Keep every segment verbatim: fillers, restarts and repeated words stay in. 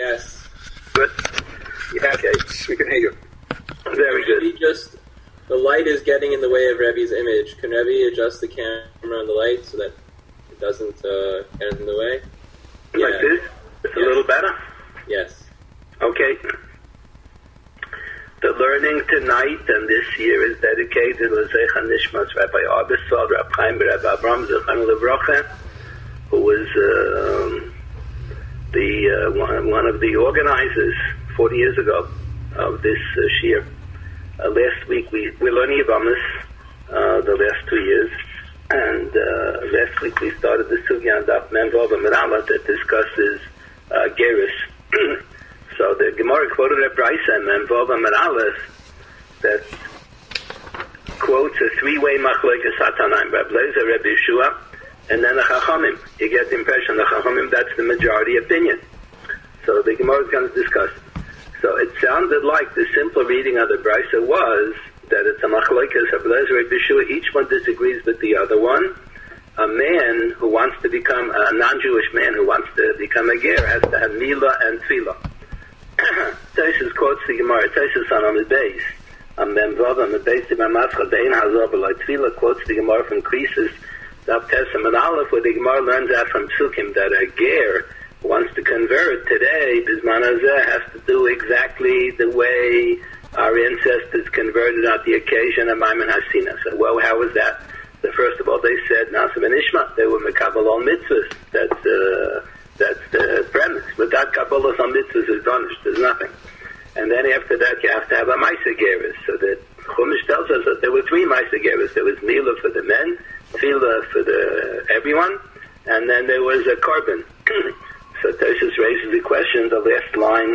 Yes. Good. Yeah, okay. We can hear you. Very good. Rebbe just, the light is getting in the way of Rebbe's image. Can Rebbe adjust the camera on the light so that it doesn't uh, get in the way? Like Yeah. this? It's Yes. a little better? Yes. Okay. The learning tonight and this year is dedicated to Zecha Nishmas Rabbi Arbesol, Rabbi Chaim, Rabbi Abraham, Zechanu Levracha, who was um, the uh, one, one of the organizers forty years ago of this uh, shir. Uh, last week we we learned Yavamis, uh, the last two years, and uh, last week we started the Sugya and Daf Memvav Merala that discusses uh, Gerus. So the Gemara quoted a Brisa and Memvav Merala that quotes a three-way machlokes Satanaim, Rabbi Lezer, Rabbi Yeshua, and then the Chachamim. You get the impression the Chachamim, that's the majority opinion. So the Gemara is going to discuss it. So it sounded like the simple reading of the Brisa was that it's a machlokes of Rabbi Lezer, Rabbi Yeshua. Each one disagrees with the other one. A man who wants to become, a non-Jewish man who wants to become a ger has to have Mila and Tefillah. Taisus quotes the Gemara. Taisus on the base. On Memvav on the base of Mamascha Dein Hazor B'Loi Tefillah quotes the Gemara from Krisis, Daf Tesam and Aleph, where the Gemara learns out from Psukim that a ger who wants to convert today, Bisman Hazeh, has to do exactly the way our ancestors converted on the occasion of Maimon Hasina. So, well, how was that? So first of all, they said Nasim and Ishma. They were Mekabal on mitzvahs. That's uh, that's the premise. Without Kabbalah on mitzvahs is done. There's nothing. And then after that, you have to have a Maisa Geras. So that Chumash tells us that there were three Maisa Geras. There was Mila for the men, Tefillah for the everyone, and then there was a Korban. So Toshus raises the question, the last line,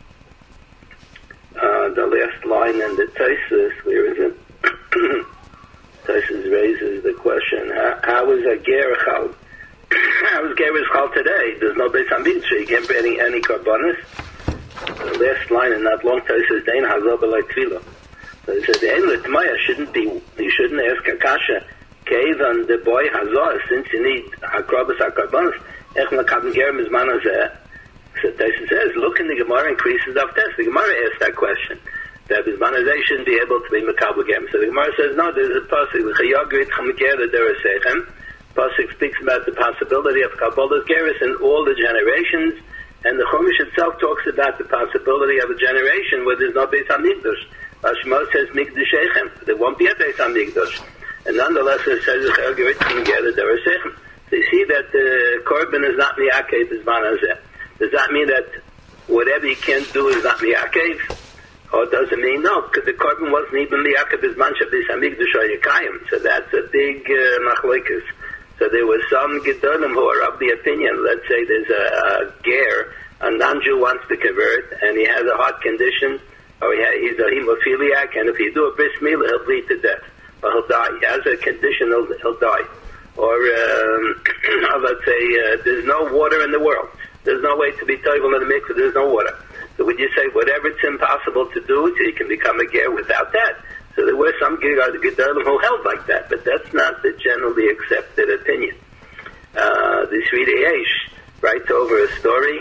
uh, the last line in the Toshus, where is it? Toshus raises the question, how, how is a ger chal? How is ger chal today? There's no Beis Hamikdash. You can't bring any, any karbanis. The last line in that long Toshus, Dein Hazor B'Loi Tefillah. So he says, the Ein L'Tmaya shouldn't be, you shouldn't ask Akasha, Kevan the boy Hazor, since you need Hakrabas HaKarbanis, Ech L'Kabim Ger Mizman Hazeh. So Toshus says, look in the Gemara increases of test. The Gemara asked that question. That Bisman Hazeh shouldn't be able to be Mekabel Gem. So the Gemara says, no, there's a pasuk, L'Chayagrit Chamger L'Derasechem. Pasuk speaks about the possibility of Kabbalah's Geras in all the generations, and the Chumash itself talks about the possibility of a generation where there's no Beis Hamikdash. Shema says Mikdashechem. There won't be a Beis Hamikdash. And nonetheless it says L'Chayagrit Chamger L'Derasechem. So you see that the Korban is not Miyakev Bisman Hazeh. Does that mean that whatever you can't do is not Miyakev? Or does it mean no? Because the Korban wasn't even Miyakev Bisman Shabbos Hamikdash or Yekayim. So that's a big uh, machlokes. So there was some Gedolim who are of the opinion, let's say there's a, a ger, a non-Jew wants to convert, and he has a heart condition, or he ha- he's a hemophiliac, and if you do a bris milah, he'll bleed to death, or he'll die. He has a condition, he'll, he'll die. Or, um, let's say, uh, there's no water in the world. There's no way to be toivel in the mikveh, there's no water. So would you say, whatever it's impossible to do, so you can become a ger without that? So there were some Gedolim who held like that, but that's not the generally accepted opinion. Uh, the Shvidi Eish writes over a story.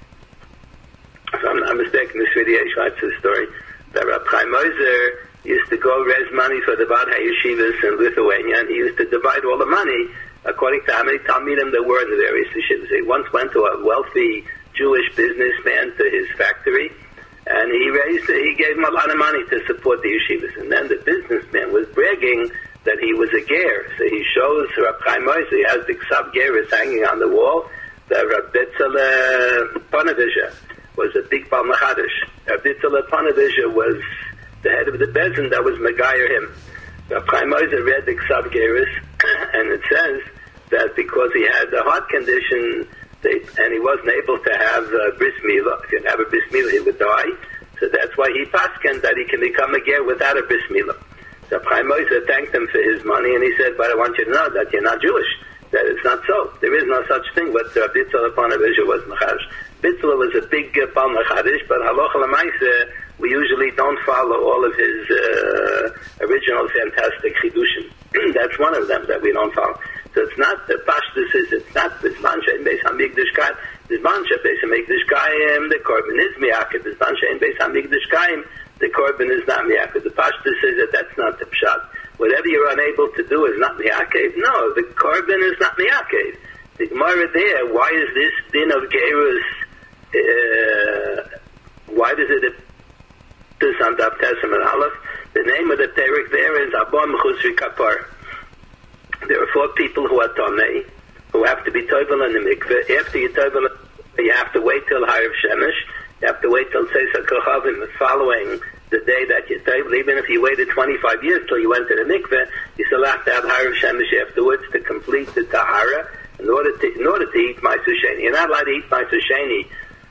If I'm not mistaken, the Shvidi Eish writes a story that Rabbi Chaim Moser used to go raise money for the Bad HaYeshivas in Lithuania, and he used to divide all the money according to how many Talmidim there were in the various yeshivas. He once went to a wealthy Jewish businessman to his factory, and he raised, he gave him a lot of money to support the yeshivas. And then the businessman was bragging that he was a ger. So he shows Rab Chaim Moser, he has the Ksav Geras hanging on the wall, that Rab Bitzaleh Ponevezher was a big Bal Machadish. Rab Bitzaleh Ponevezher was the head of the bezin that was Megayer him. Rab Chaim Moser read the Ksav Geras, and it says that because he had a heart condition, They, and he wasn't able to have uh, bris milah. If you have a bris milah, he would die. So that's why he paskened that he can become a ger without a bris milah. So Chaim Moser thanked him for his money, and he said, but I want you to know that you're not Jewish, that it's not so. There is no such thing. But uh, Bitzaleh Ponevezher was Machadish. Bitzaleh was a big uh, Bal Machadish, but halacha l'maaseh, we usually don't follow all of his uh, original fantastic chidushim. That's one of them that we don't follow. So it's not the Pashtus is, it's not Bisman Shein Beis Hamikdash Kat, Bizman shebeis hamikdash kaim, the korban is miyakev. Bizman she'en beis hamikdash kaim, the korban is not miyakev. The Pashta says that that's not the pshat. Whatever you're unable to do is not miyakev. No, the korban is not miyakev. The Gemara there, why is this din of gerus? Uh, why does it? This on Daf Testament Aleph. The name of the Perek there is Abba Mechusri Kapar. There are four people who are Tomei, who have to be Tovel in the mikveh. After you Tovel, you have to wait till Harav Shemesh. You have to wait till Seisa Kochavim following the day that you Tovel. Even if you waited twenty-five years till you went to the mikveh, you still have to have Harav Shemesh afterwards to complete the Tahara in order to, in order to eat Ma'aser Sheni. You're not allowed to eat Ma'aser Sheni.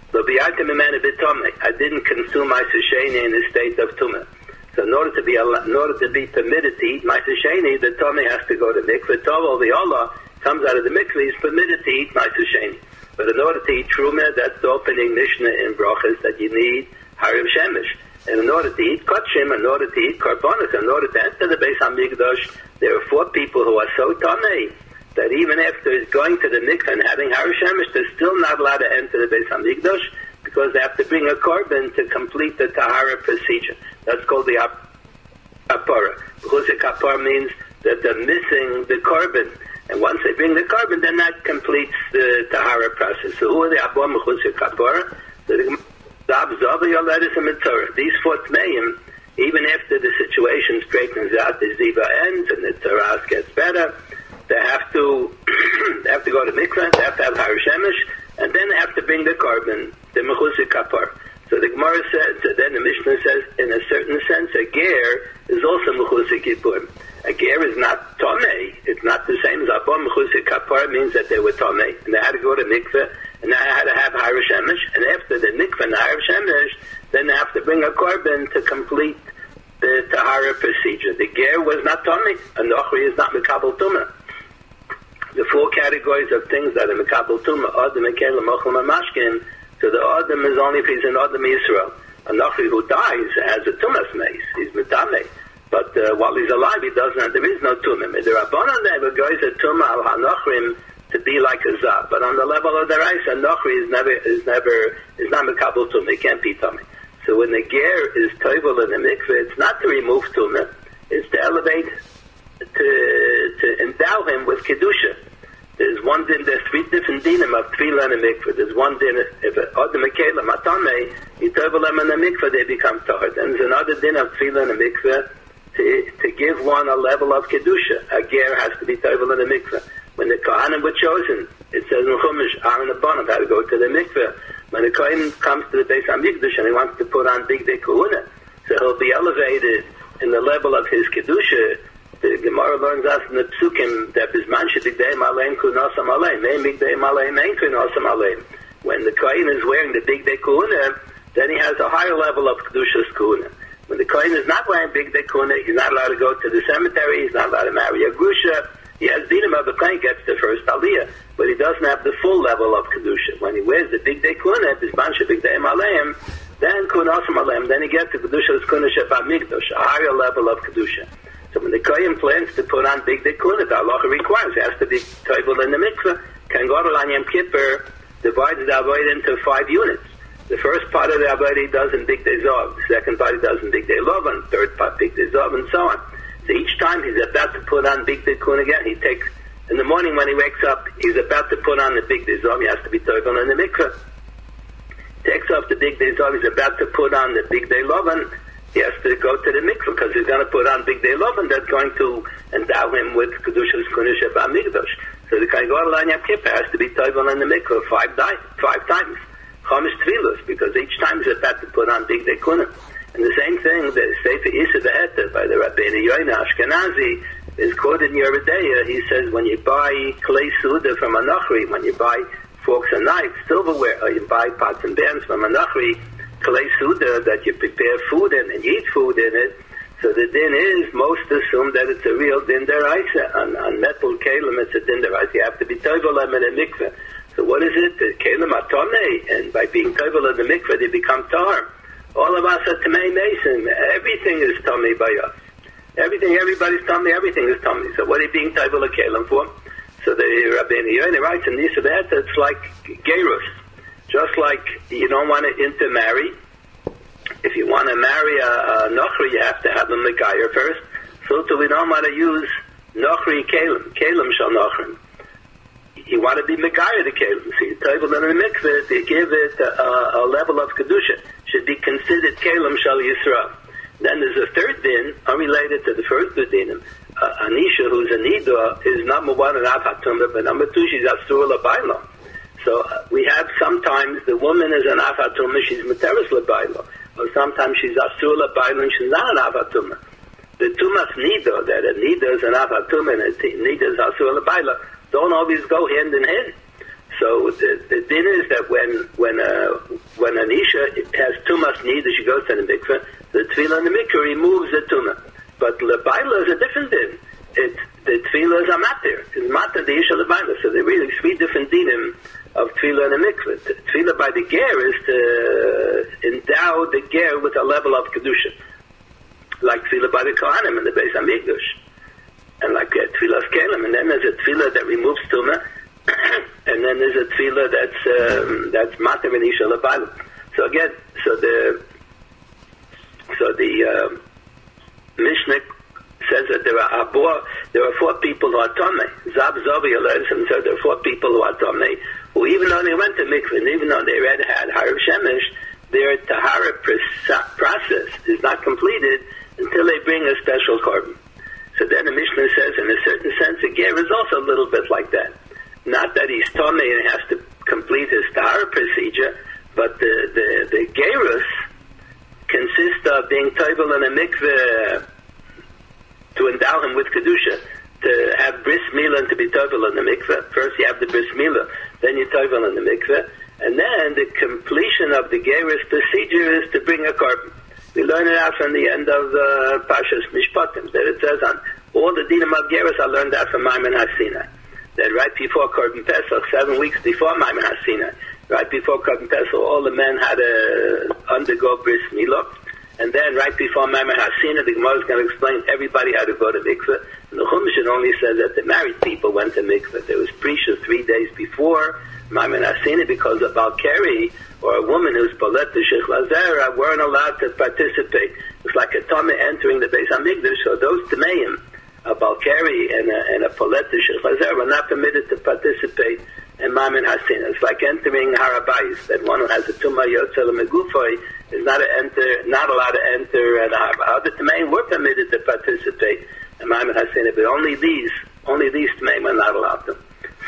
I didn't consume Ma'aser Sheni in a state of Tumah. So in order to be in order to be permitted to eat Ma'aser Sheni, the Tomei has to go to mikveh. Tovel, the Allah comes out of the mikveh, is permitted to eat Ma'aser Sheni. But in order to eat Truma, that's the opening Mishnah in Brachas, that you need Harav Shemesh. And in order to eat Kotshim, in order to eat Karbonis, in order to enter the Beis HaMikdash, there are four people who are so Tomei that even after going to the mikveh and having Harav Shemesh, they're still not allowed to enter the Beis HaMikdash because they have to bring a korban to complete the Tahara procedure. That's called the Kapara. Because the Kapara means that they're missing the korban. And once they bring the korban, then that completes the Tahara process. So who are the Abba Mechusri Kapara? So the These four Tmeim, even after the situation straightens out, the Ziva ends and the Taras gets better, they have to they have to go to mikveh, they have to have Harav Shemesh, and then they have to bring the korban, the Mechusri Kapar. So the Gemara says, so then the Mishnah says, in a certain sense, a ger is also Mechusri Kippur. A ger is not Tomei. It's not the same as Abba Mechusri Kapar. Means that they were Tomei, and they had to go to mikveh, and they had to have Harav Shemesh, and after the mikveh and Harav Shemesh, then they have to bring a korban to complete the Tahara procedure. The ger was not Tomei, and the Ochri is not Mekabel Tumah. The four categories of things that are Mekabel Tumah, Adam, Mekelim, Ochel, and Mashkin. So the Adam is only if he's an Adam Yisrael. A Nochri who dies has a Tumas mace. He's Metameh. But uh, while he's alive, he doesn't have, there is no Tumah. The Rabbanan there guys a Tumah al HaNochrim to be like a Zah. But on the level of the Reis, a Nochri is never, is never, is not Mekabel Tumah. He can't be Tumah. So when the Ger is Tovel in the mikveh, it's not to remove Tumah. It's to elevate, to, to endow him with Kedusha. There's one din, there's three different dinim of tefillah and a mikveh. There's one din, if Adam Mekelim Atamei, you tovel them in the mikveh, they become tahor. Then there's another din of tefillah and a mikveh to, to give one a level of kedusha. A ger has to be tovel in the mikveh. When the Kohanim were chosen, it says in Chumash, Aaron and Bonav had to go to the mikveh. When the Kohen comes to the Beis HaMikdash and he wants to put on big day kahuna, so he'll be elevated in the level of his kedusha. The Gemara learns us in the Psukim that Bizman Shebigdei Maleim Kunasam Aleim, Mein Bigdei Maleim Ein Kunasam Aleim. When the Kohen is wearing the Big Day Kahuna, then he has a higher level of Kedushas Kahuna. When the Kohen is not wearing Big Day Kahuna, he's not allowed to go to the cemetery, he's not allowed to marry a Grusha. He has Dinam of the Kohen gets the first Aliyah, but he doesn't have the full level of Kedusha. When he wears the Big Day Kahuna, Bizman Shebigdei Maleim, then Kunasam Aleim, then he gets the Kedushas Kahuna Sheba Migdosh, a higher level of Kedusha. So when the Kohen plans to put on Big Day Kahuna, the halacha requires it has to be tovel in the mikveh. Kan Gadol on Yom Kippur divides the avodah into five units. The first part of the avodah he does in Big Day Zov, the second part he does in Big Day Lovan, third part Big Day Zov, and so on. So each time he's about to put on Big Day Kahuna again, he takes, in the morning when he wakes up, he's about to put on the Big Day Zov, he has to be tovel in the mikveh. Takes off the Big Day Zov, he's about to put on the Big Day Lovan, he has to go to the mikveh because he's going to put on Big Day Love, and that's going to endow him with Kedushas Kunusha Ba'amigdosh. So the Kohen Gadol on Yom Kippur has to be tovel in the mikveh five, di- five times. Chamish Tfilos, because each time he's about to put on Big Day Kunah. And the same thing, the Sefer Isa Be'eter by the Rabbeinu Yoina Ashkenazi is quoted in Yeridea. He says, when you buy clay suda from a Nochri, when you buy forks and knives, silverware, or you buy pots and pans from a Nochri, Kalei Suda, that you prepare food in and you eat food in it. So the din is, most assume that it's a real din deraisa. On, on metal kalim, it's a din deraisa. You have to be tovel in a mikveh. So what is it? The kalim are tomei, and by being tovel in the mikveh, they become tar. All of us are tamei mason. Everything is tomei by us. Everything, everybody's tomei, everything is tomei. So what are you being tovel a kalim for? So the Rabbeinu Yoina writes in Yisrael, it's like gerus. Just like you don't want to intermarry. If you want to marry a, a Nochri, you have to have a Megayer first. So too, we don't want to use Nochri Kalim, Kalim Shal Nochrim. You want to be Megayer the Kalim. So you table in the mikveh to give it a, a level of Kedusha. Should be considered Kalim Shal Yisrael. Then there's a third din, unrelated to the first two dinim. Uh, Anisha, who's a Nida, is number one an Afatumah, but number two, she's Asur L'Bayla. So uh, we have sometimes the woman is an Afatumah, she's Materis L'Bayla. Or sometimes she's Asur L'Bayla and she's not an Afatumah. The Tumas Nida, that a Nida is an Afatumah and a Nida is Asur L'Bayla, don't always go hand in hand. So the, the din is that when when uh, when Anisha has Tumas Nida, she goes to the mikveh, the Tefillah in the mikveh removes the Tumah. But L'Bayla is a different din. It, the Tefillah is a matir. It's matir the Isha L'Bayla. So they're really three different dinim of Tefillah and the mikveh. Tefillah by the ger is to endow the ger with a level of Kedusha. Like Tefillah by the Kohanim in the Beis HaMikdash. And like uh, Tefillah's Kalim. And then there's a Tefillah that removes Tumah. And then there's a Tefillah that's, um, that's matir and Isha L'Bayla. So again, so the, so the, uh, Mishnah says that there are four, there are four people who are Tomei. Zab Zovi alerts him, so there are four people who are Tomei, who even though they went to mikveh, and even though they read had Harav Shemesh, their Tahara process is not completed until they bring a special korban. So then the Mishnah says, in a certain sense, a ger is also a little bit like that. Not that he's Tomei and has to complete his Tahara procedure, but the, the, the gerus consists of being toivel in a mikveh to endow him with Kedusha, to have bris milah and to be toivel in the mikveh. First you have the bris milah, then you toivel in the mikveh, and then the completion of the gerus procedure is to bring a korban. We learn it out from the end of the Pashas Mishpatim, that it says on all the dinim of gerus I learned that from Maimon HaSinai. That right before Korban Pesach, seven weeks before Maimon HaSinai, right before Korban Pesach, all the men had to undergo bris milah, and then right before Maimon HaSinai, the Gemara is going to explain everybody had to go to mikveh. And the Chumash only says that the married people went to mikveh. There was prisha three days before Maimon HaSinai because a Balkari or a woman who's Palet to Sheikh Lazera weren't allowed to participate. It's like a Tomei entering the Beis HaMikdash, so those Tameim, a Balkari and a, and a Palet to Sheikh Lazera, were not permitted to participate in Maimon HaSinai. It's like entering Harabayis, that one who has a Tumah Yotzel Megufay is not, enter, not allowed to enter the Harabayis. Other Tameim were permitted to participate in Maimon HaSinai, but only these, only these Tameim were not allowed to.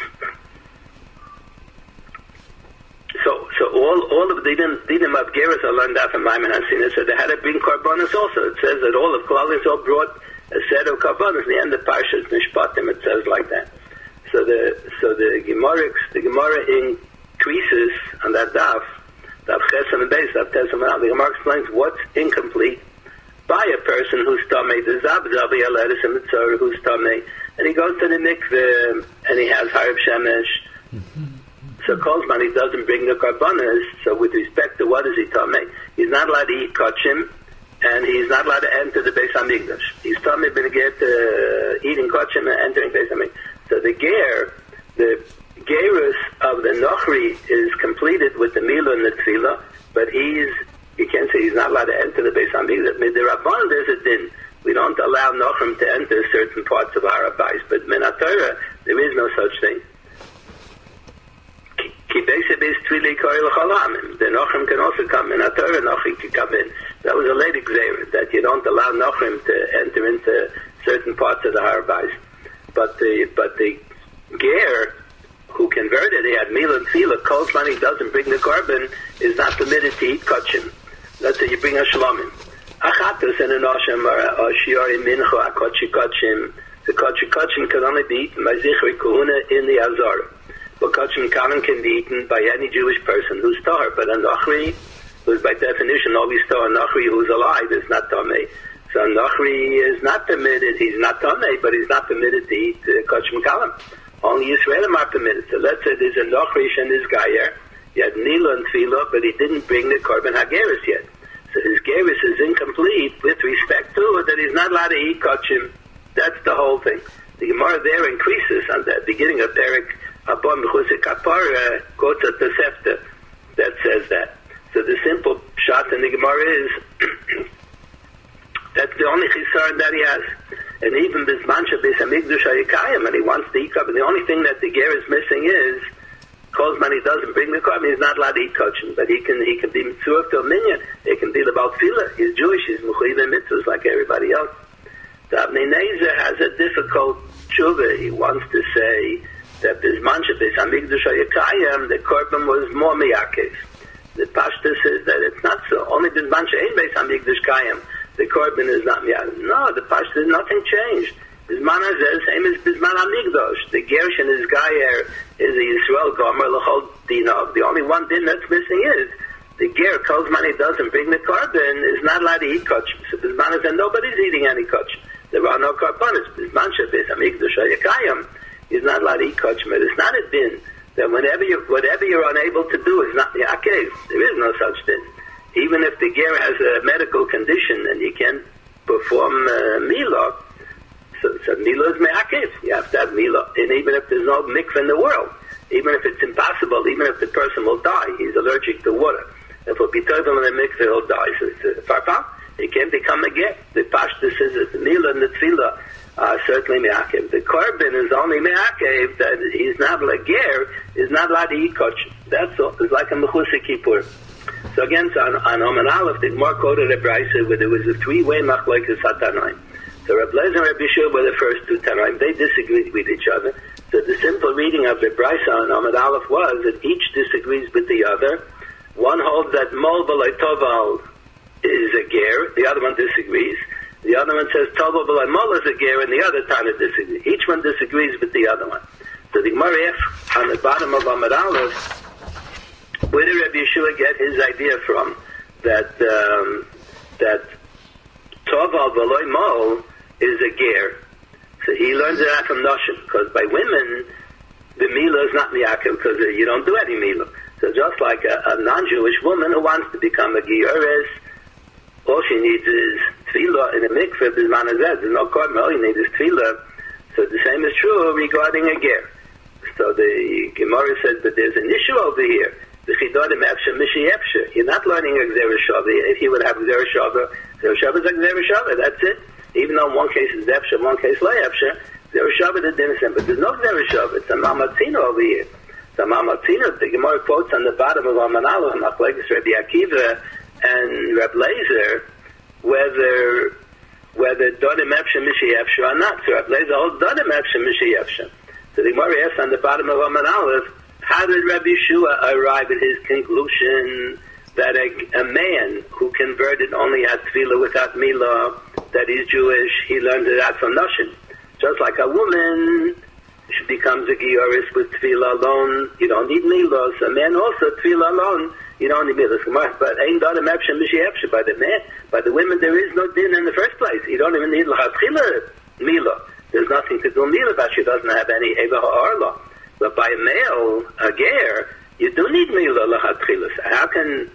So, so all all of the dinim of gerus are learned out from Maimon HaSinai. So they had to bring karbanos also. It says that all of Klal Yisrael brought a set of karbanos. The end of Parshas Mishpatim, it says like that. So the so the Gemara the Gemara increases on that daf, daf Chesam and Beis, daf Tesam and the Gemara explains what's incomplete by a person who's tamei. The Zab Zavi Aleris and the Tzor who's tamei, and he goes to the mikveh and he has Harav Shemesh. Mm-hmm. So Kolzman, he doesn't bring the karbanas, so with respect to what is he tamei? He's not allowed to eat kachim, and he's not allowed to enter the Beis HaMikdash. He's tamei ben get uh, eating kachim and entering Beis HaMikdash. So the ger, the gerus of the Nochri is completed with the Milah and the Tefillah, but he's, you can't say he's not allowed to enter the Beis HaMikdash. With the Rabban, there's a din. We don't allow Nochrim to enter certain parts of Harabayis, but Min HaTorah, there is no such thing. The Nochrim can also come in. A Torah Nochrim can come in. That was a lady Gzeira, that you don't allow Nochrim to enter into certain parts of the Harabayis. But the but the Ger who converted, he had Milah and Tefillah, Kol Zman he doesn't bring the korban, is not permitted to eat kachim. Let's say you bring a shlomim. Achatus and an osham or a shiori mincha, a kochi kachim. The kochi kachim can only be eaten by zichri kuhuna in the Azor. But kachim kalim can be eaten by any Jewish person who's tahor. But a Nochri, who's by definition always tahor, a Nochri who's alive is not tamei. So a Nochri is not permitted, he's not tamei, but he's not permitted to eat uh, kachim kalim. Only Yisraelim are permitted. So let's say there's a Nochrish and his Gayer. He had Nila and Tefillah, but he didn't bring the Korban HaGeris yet. So his Geris is incomplete with respect to that he's not allowed to eat kachim. That's the whole thing. The Gemara there increases on the beginning of Derek Abon B'chusik Kapara, quotes at the Sefta, that says that. So the simple shot in the Gemara is that's the only chisaron that he has. And even Bisman Shabbos Hamikdash Hayikayim, and he wants to eat carbon. The only thing that the ger is missing is, Kozman he doesn't bring the carbon, he's not allowed to eat kosher, but he can he can be mitzvah to a minyan. He can be about tefillah. He's Jewish. He's mechuyev in mitzvahs like everybody else. The Avnei Nezer has a difficult tshuva. He wants to say that Bisman Shabbos Hamikdash Hayikayim, the carbon was more miyakev. The Pashtus says that it's not so. Only Bisman She'ein Beis Hamikdash Kayim, the carbon is not miyakev. No, the Pashtus, nothing changed. Bisman Hazeh, same as Bisman Hamikdash. The Gersh and his Gayer is a Yisrael Gomer L'chol Dinov. The only one din that's missing is the Ger, Kozman he doesn't bring the carbon, is not allowed to eat kosher. So Bisman Hazeh, nobody's eating any kosher. There are no carbonas. Bisman Shabbos Hamikdash Hayikayim, he's not allowed to eat kosher. But it's not a din that whenever you whatever you're unable to do is not miyakev. There is no such din. Even if the ger has a medical condition and you can't perform uh, milah, so, so milah is miyakev. You have to have milah, and even if there's no mikveh in the world, even if it's impossible, even if the person will die, he's allergic to water. If it'll be terrible in the mikveh, he'll die. So it's a farfah. He can't become a ger. The pashtus says that the milah and the tefillah Uh, certainly me'akev. The korban is only me'akev that he's not like ger, is not allowed to eat kosher. That's all. It's like a mechusah kippur. So again, so on, on Omen Aleph, the Gemara quoted a brisa where there was a three-way machlokes hatanoim. So Reb Lezer and Reb Yeshua were the first two tanoim. They disagreed with each other. So the simple reading of the brisa on Omen Aleph was that each disagrees with the other. One holds that mol b'loi toval is a ger, the other one disagrees. The other one says Tobo B'lai Mol is a ger, and the other Tana disagrees. Each one disagrees with the other one. So the Gemara on the bottom of Amud Aleph, where did Rabbi Yeshua get his idea from? That um, that Tobo B'lai Mol is a ger. So he learns that from Noshim, because by women the milah is not miyakev because you don't do any milah. So just like a, a non-Jewish woman who wants to become a giyores, all she needs is tefillah in a mikveh. There's no korban. All you need is tefillah. So the same is true regarding a ger. So the Gemara says, but there's an issue over here. The chidodim efshe mishi efshe. You're not learning a gzera shava. If he would have gzera shava, gzera shava is a gzera shava. That's it. Even though in one case is efshe, one case lo efshe, gzera shava is innocent. But there's no gzera shava. It's a mamatzina over here. So mamatzina, the Gemara quotes on the bottom of Amud Aleph, machlokes Rabbi Akiva and Reb Lezer, whether whether dodim efshe mishi efshe or not. So Reb Lezer holds dodim efshe mishi efshe. So the Gemara asks on the bottom of Amud Aleph, how did Rabbi Yeshua arrive at his conclusion that a, a man who converted only has tefillah without milah, that he's Jewish, he learned it out from Noshim? Just like a woman, she becomes a giyores with tefillah alone, you don't need milah. So a man also, tefillah alone, you don't need milah. But ain't dodim efshe mishi efshe. By the man, by the women, there is no din in the first place. You don't even need l'chatchila milah. There's nothing to do milah about. She doesn't have any eva ha'arla. But by a male, a ger, you do need milah l'chatchila. So how can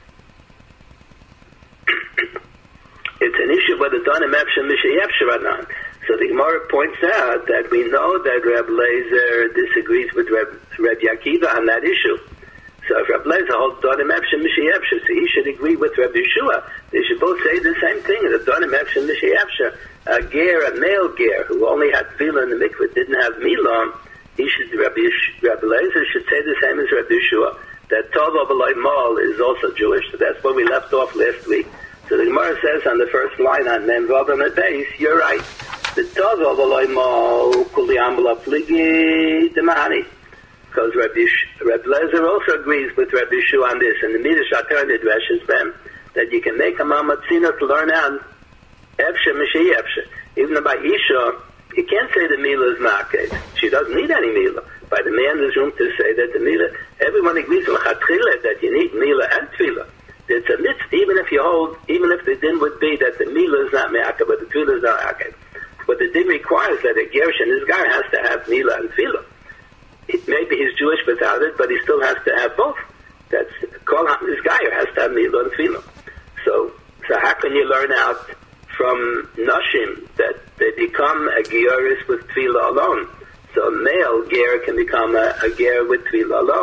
it's an issue whether dodim efshe mishi efshe or not? So the Gemara points out that we know that Reb Lezer disagrees with Reb, Reb Akiva on that issue. So if Reb Lezer holds dodim efshe mishi efshe, so he should agree with Reb Yeshua. They should both say the same thing, that dodim efshe mishi efshe, a ger, a male ger, who only had tefillah in the mikveh, didn't have milah, he should, Reb, Reb Lezer should say the same as Reb Yeshua, that Tovo B'loi Mol is also Jewish. So that's where we left off last week. So the Gemara says on the first line on Mem Vav on the base, you're right. The Tovo B'loi Mol Kuli Ambula Pligi Demahani. Because Reb Lezer also agrees with Reb Yeshua on this, and the Midrash alternative dreshes them that you can make a mamatzina to learn out efshe mishi efshe. Even by Isha, you can't say the milah is ma'akev. She doesn't need any milah. By the man, there's room to say that the milah, everyone agrees l'chatchila that you need milah and tefillah. It's a mitzvah, even if you hold, even if the din would be that the milah is not me'akev, but the tefillah is not me'akev. But the din requires that a gersh and his guy has to have milah and tefillah. Maybe he's Jewish without it, but he still has to have both. That's call out this guy has to have milah and tefillah. So, so how can you learn out from Noshim that they become a giyores with tefillah alone? So a male ger can become a, a ger with tefillah alone.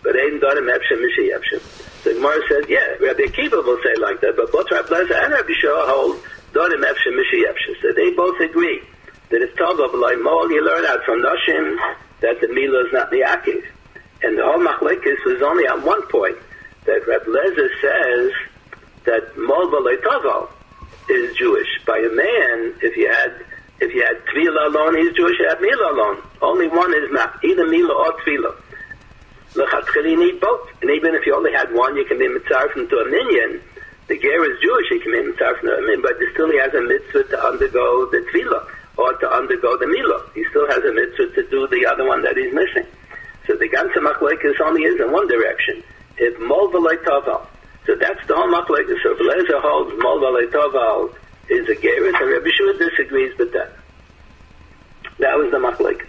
but ein dorim efshem mishiyevshem. So the Gemara says, yeah, Rabbi Akiva will say like that, but both Rabbi Lezer and Rabbi Shua hold dorim efshem mishiyevshem. So they both agree that if Tova b'loi mol, you learn out from Nashim that the Mila is not Miyakiv. And the whole machlekes was only at one point, that Rabbi Lezer says that mol b'loi Tova is Jewish. By a man, if you had if you had Tvila alone, he's Jewish. You had Mila alone. Only one is not either Mila or Tvila. L'chatchil, you need both. And even if you only had one, you can be mitzaref to a minion. The ger is Jewish, he can be mitzaref to a minion, but still he has a mitzvah to undergo the Tvila or to undergo the Mila. He still has a mitzvah to do the other one that he's missing. So the ganze machlekes only is in one direction. If mol v'lei toval. So that's the whole machlekes. So if Lezer holds mol v'lei toval is a gerus, and Rabbi Shua disagrees with that. That was the machlekes.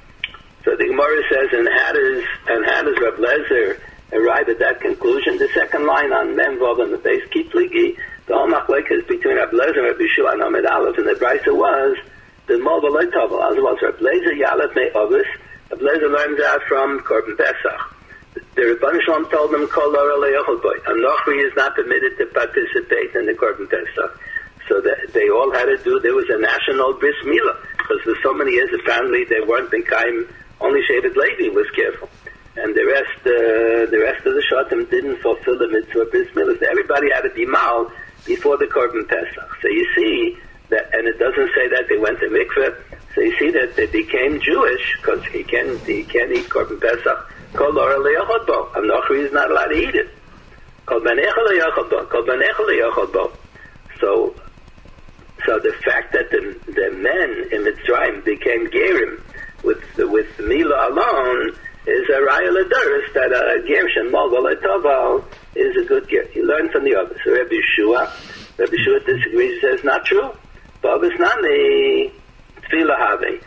So the Gemara says, and how does and how does Rabbi Lezer arrive at that conclusion? The second line on Memvav and the base Kipligi, the whole machlekes between Rabbi Lezer and Rabbi Shua and Amid Aleph, and the Brisa was the mol v'lei toval. As was Rabbi Lezer Yalef Mei Ovis. Rabbi Lezer learns out from Korban Pesach. The Rebbeinu Shalom told them, Kol Ora Le'yochel Boy. A Nochri is not permitted to participate in the Korban Pesach. So that they all had to do, there was a national bris milah, because for so many years apparently they weren't B'Kaim, only Shevet Levi was careful. And the rest uh, the rest of the Shotim didn't fulfill the mitzvah bris milah. So everybody had to be mal before the Korban Pesach. So you see that, and it doesn't say that they went to mikveh, so you see that they became Jewish, because he can he can't eat Korban Pesach. Kol Ora Le'yochel Bo. A Nochri is not allowed to eat it. Kol Banecha Le'yochel Bo. Kol Banecha Le'yochel Bo. So, so the fact that the, the men in Mitzrayim became Gerim with with Mila alone is a Raya L'Doris that a Ger Shemol V'Lei Toval is a good Ger. He learned from the others. So Rabbi Shua, Rabbi Shua disagrees. He says not true. Bavas Nami Tefillah Havi.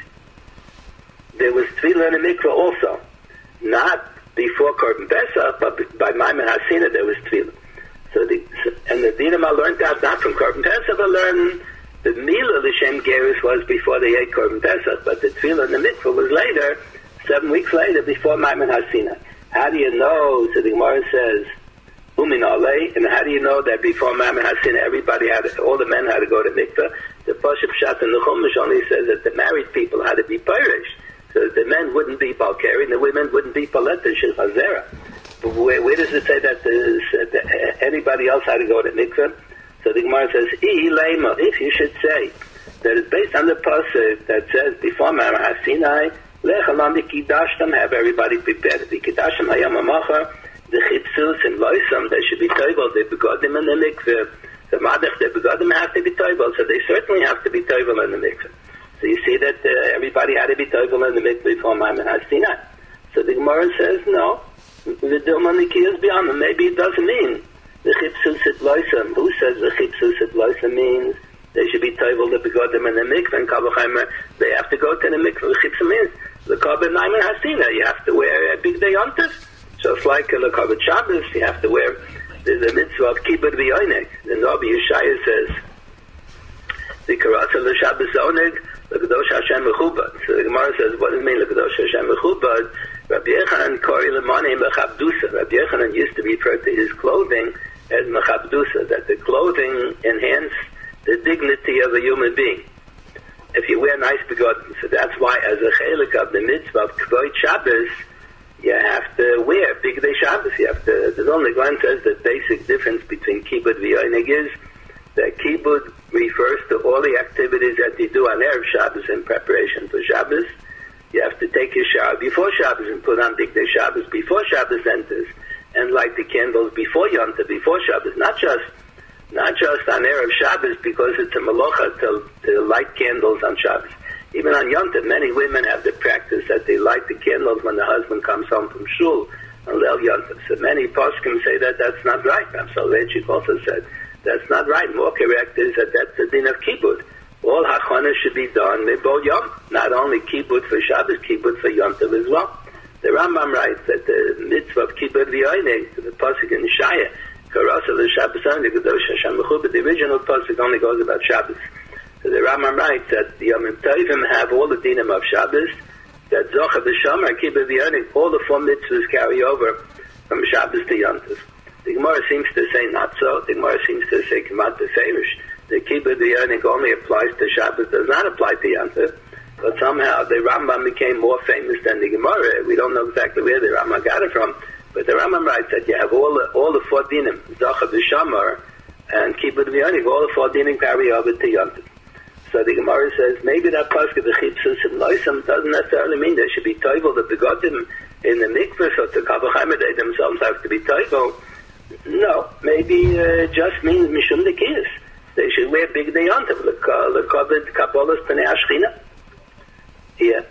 There was Tefillah in the mikveh also. Not before Korban Pesach, but by Maimon Hasina there was Tefillah. So the, and the Dinam I learned that not from Korban Pesach, I learned the Mila L'Shem Gerus was before they ate Korban Pesach, but the Tefillah in the mikveh was later, seven weeks later, before Maimon Hasina. How do you know? So the Gemara says, Umin Olei, and how do you know that before Maimon Hasina everybody had, all the men had to go to mikveh? The Pashup Shat and the Chumash only says that the married people had to be Pirish. So the men wouldn't be Balkari, and the women wouldn't be Paleta Shilchazera. But where, where does it say that, that anybody else had to go to mikveh? So the Gemara says, I lema, if you should say that it's based on the pasuk that says before Maimon Hasinai, lech alam b'kidashtam, have everybody prepared. B'kidashtam hayam amacha, the chipsus and loisam, they should be toivel, they begodim in the mikveh. The madach, they begodim have to be toivel, so they certainly have to be toivel in the mikveh. So you see that uh, everybody had to be toivel in the mikveh before Maimon Hasinai. So the Gemara says, no, the Dilma Nikiyas beyond, maybe it doesn't mean the chipsus et loisam. Who says the chipsus et loisam means they should be toivel to begodim in the mikveh, and Kavachaimer, they have to go to the mikveh. The chipsus means the Korban Maimon Hasinai, you have to wear a big day yontif. So it's like the Korban Shabbos, you have to wear, there's a mitzvah of kibbud v'yonek. The Nabi Yeshaya says, the karasa l'Shabbos oneg, l'kadosh Hashem mechubad. So the Gemara says, what does it mean l'kadosh Hashem mechubad? Rabbi Yechanan kori l'mani mechabdusa. Rabbi Yechanan used to refer to his clothing as mechabdusa, that the clothing enhanced the dignity of a human being. If you wear nice begotten, so that's why as a chelik of the mitzvah of Kvoid Shabbos, you have to wear Big Day Shabbos. You have to, the only one says the basic difference between kibbud v'yonig is that kibbud refers to all the activities that you do on Erev Shabbos in preparation for Shabbos. You have to take your shower before Shabbos and put on Big Day Shabbos before Shabbos enters, and light the candles before Yom Tov, before Shabbos. Not just not just on Erev Shabbos, because it's a malocha to, to light candles on Shabbos. Even on Yom Tov, many women have the practice that they light the candles when the husband comes home from shul on Leil Yom Tov. So many poskim say that that's not right. Ramsalvechik also said that's not right. More correct is that that's the din of kibbud. All hachana should be done mebod yom, not only kibbud for Shabbos, kibbud for Yom Tov as well. The Rambam writes that the mitzvah of kibbud v'yonig, the pasuk in Shaya, karasa l'Shabbos only, kadosh Hashem mechubad, the original pasuk only goes about Shabbos. So the Rambam writes that the Yom Tovim have all the dinim of Shabbos, that Zocha B'Shamar, Kibbutz V'Yonik, all the four mitzvahs carry over from Shabbos to Yom Tov. The Gemara seems to say not so. The Gemara seems to say Kamat B'Ferish. The Kibbutz V'Yonik only applies to Shabbos, does not apply to Yom Tov. But somehow the Rambam became more famous than the Gemara. We don't know exactly where the Rambam got it from, but the Rambam writes that you have all the, all the four dinim, Zocha B'Shamar and Kibbutz V'Yonik, all the four dinim carry over to Yom Tov. So the Gemara says maybe that pasuk of the Chipsus and Loisam doesn't necessarily mean there should be toivel that begotten in the mikveh, so to Kavachayim they themselves have to be toivel. No, maybe uh, just means Mishum Dekiyas. They should wear big day on them, the covered Kabbalah's Pnei Ashchina. Yeah.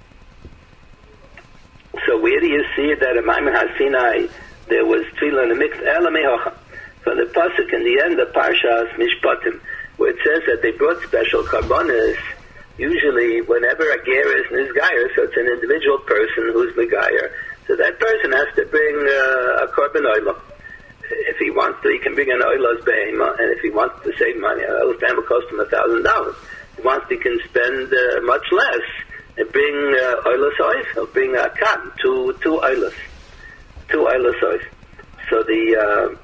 So where do you see that in Maimon HaSinai there was tefillah in the mixed Elamehocha? So the pasuk in the end of Parshas Mishpatim, where it says that they brought special karbonis, usually whenever a ger is nizgayer, so it's an individual person who's megayer, so that person has to bring uh, a korban oilah. If he wants to, he can bring an oilah's behema, and if he wants to save money, an oilah's behema costs him a thousand dollars. If he wants to, he can spend uh, much less and bring uh, oilah's oil. He'll bring a cotton, two two oilahs, two oilah's oil. So the uh,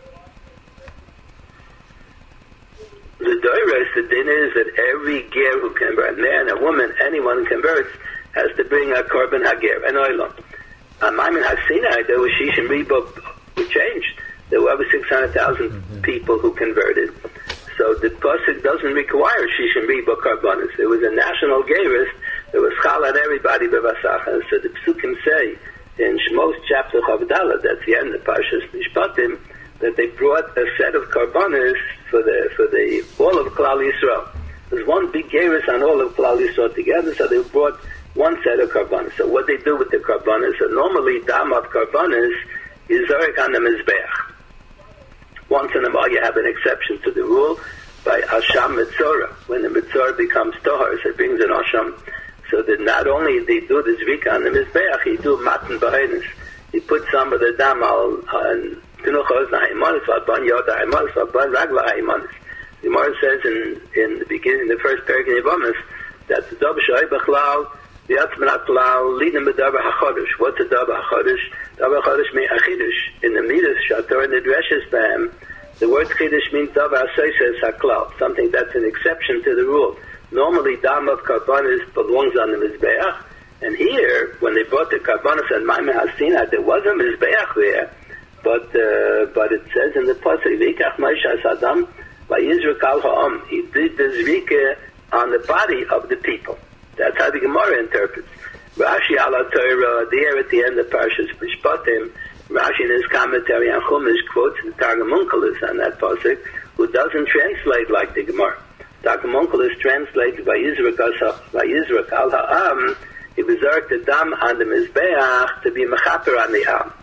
The doiros, the din is that every ger who converts, a man, a woman, anyone who converts, has to bring a korban hager, an oilah. On Maimon HaSinai, there was Shish and Reba who changed. There were over six hundred thousand mm-hmm. people who converted. So the pasuk doesn't require Shish and Reba karbanis. It was a national gerist. There was chal on everybody b'vasach. So the psukim say in Shmos chapter Chavdalah, that's the end of Parshas Mishpatim, that they brought a set of karbanis for the for the all of Klal Yisrael. There's one big gerus on all of Klal Yisrael together, so they brought one set of karbanis. So what they do with the karbanis? So normally dam of karbanis is zarek on the mizbeach. Once in a while, you have an exception to the rule by Hasham Mitzorah. When the Mitzorah becomes Tohar, so it brings an Hasham. So that not only they do the Zvika on the Mizbeach, he do Matan B'Hainis. He put some of the Dam on Tinuchos Ha'imanis, V'Adban Yoda Ha'imanis, V'Adban Ragla Ha'imanis. The Gemara says in, in the beginning, the first paragraph in Yevamis, that the Dov Shoy B'Chlal, the Atzmanat Klal, Lidin B'Dava HaChodesh. What's a Dava HaChodesh? Dava HaChodesh means Achidush. In the Midas, Shator, and the Dreshes Bam, the word Chidush means Dava HaSoises HaKlal, something that's an exception to the rule. Normally, Dam of Karbanis belongs on the Mizbeach, and here, when they brought the Karbanis and Maimon HaSinai, there was a Mizbeach there, but uh, but it says in the Pasuk, V'ikach Moshe Adam, V'yizruk al ha'am, he did the Zvika on the body of the people. That's how the Gemara interprets. Rashi ala Torah, there at the end of Parshas Mishpatim, Rashi in his commentary on Chumash quotes the Targum Onkelos on that pasuk, who doesn't translate like the Gemara. Targum Onkelos translates by Yizrak al ha'am, he berserked the dam on the Mizbeach to be mechaper on the am.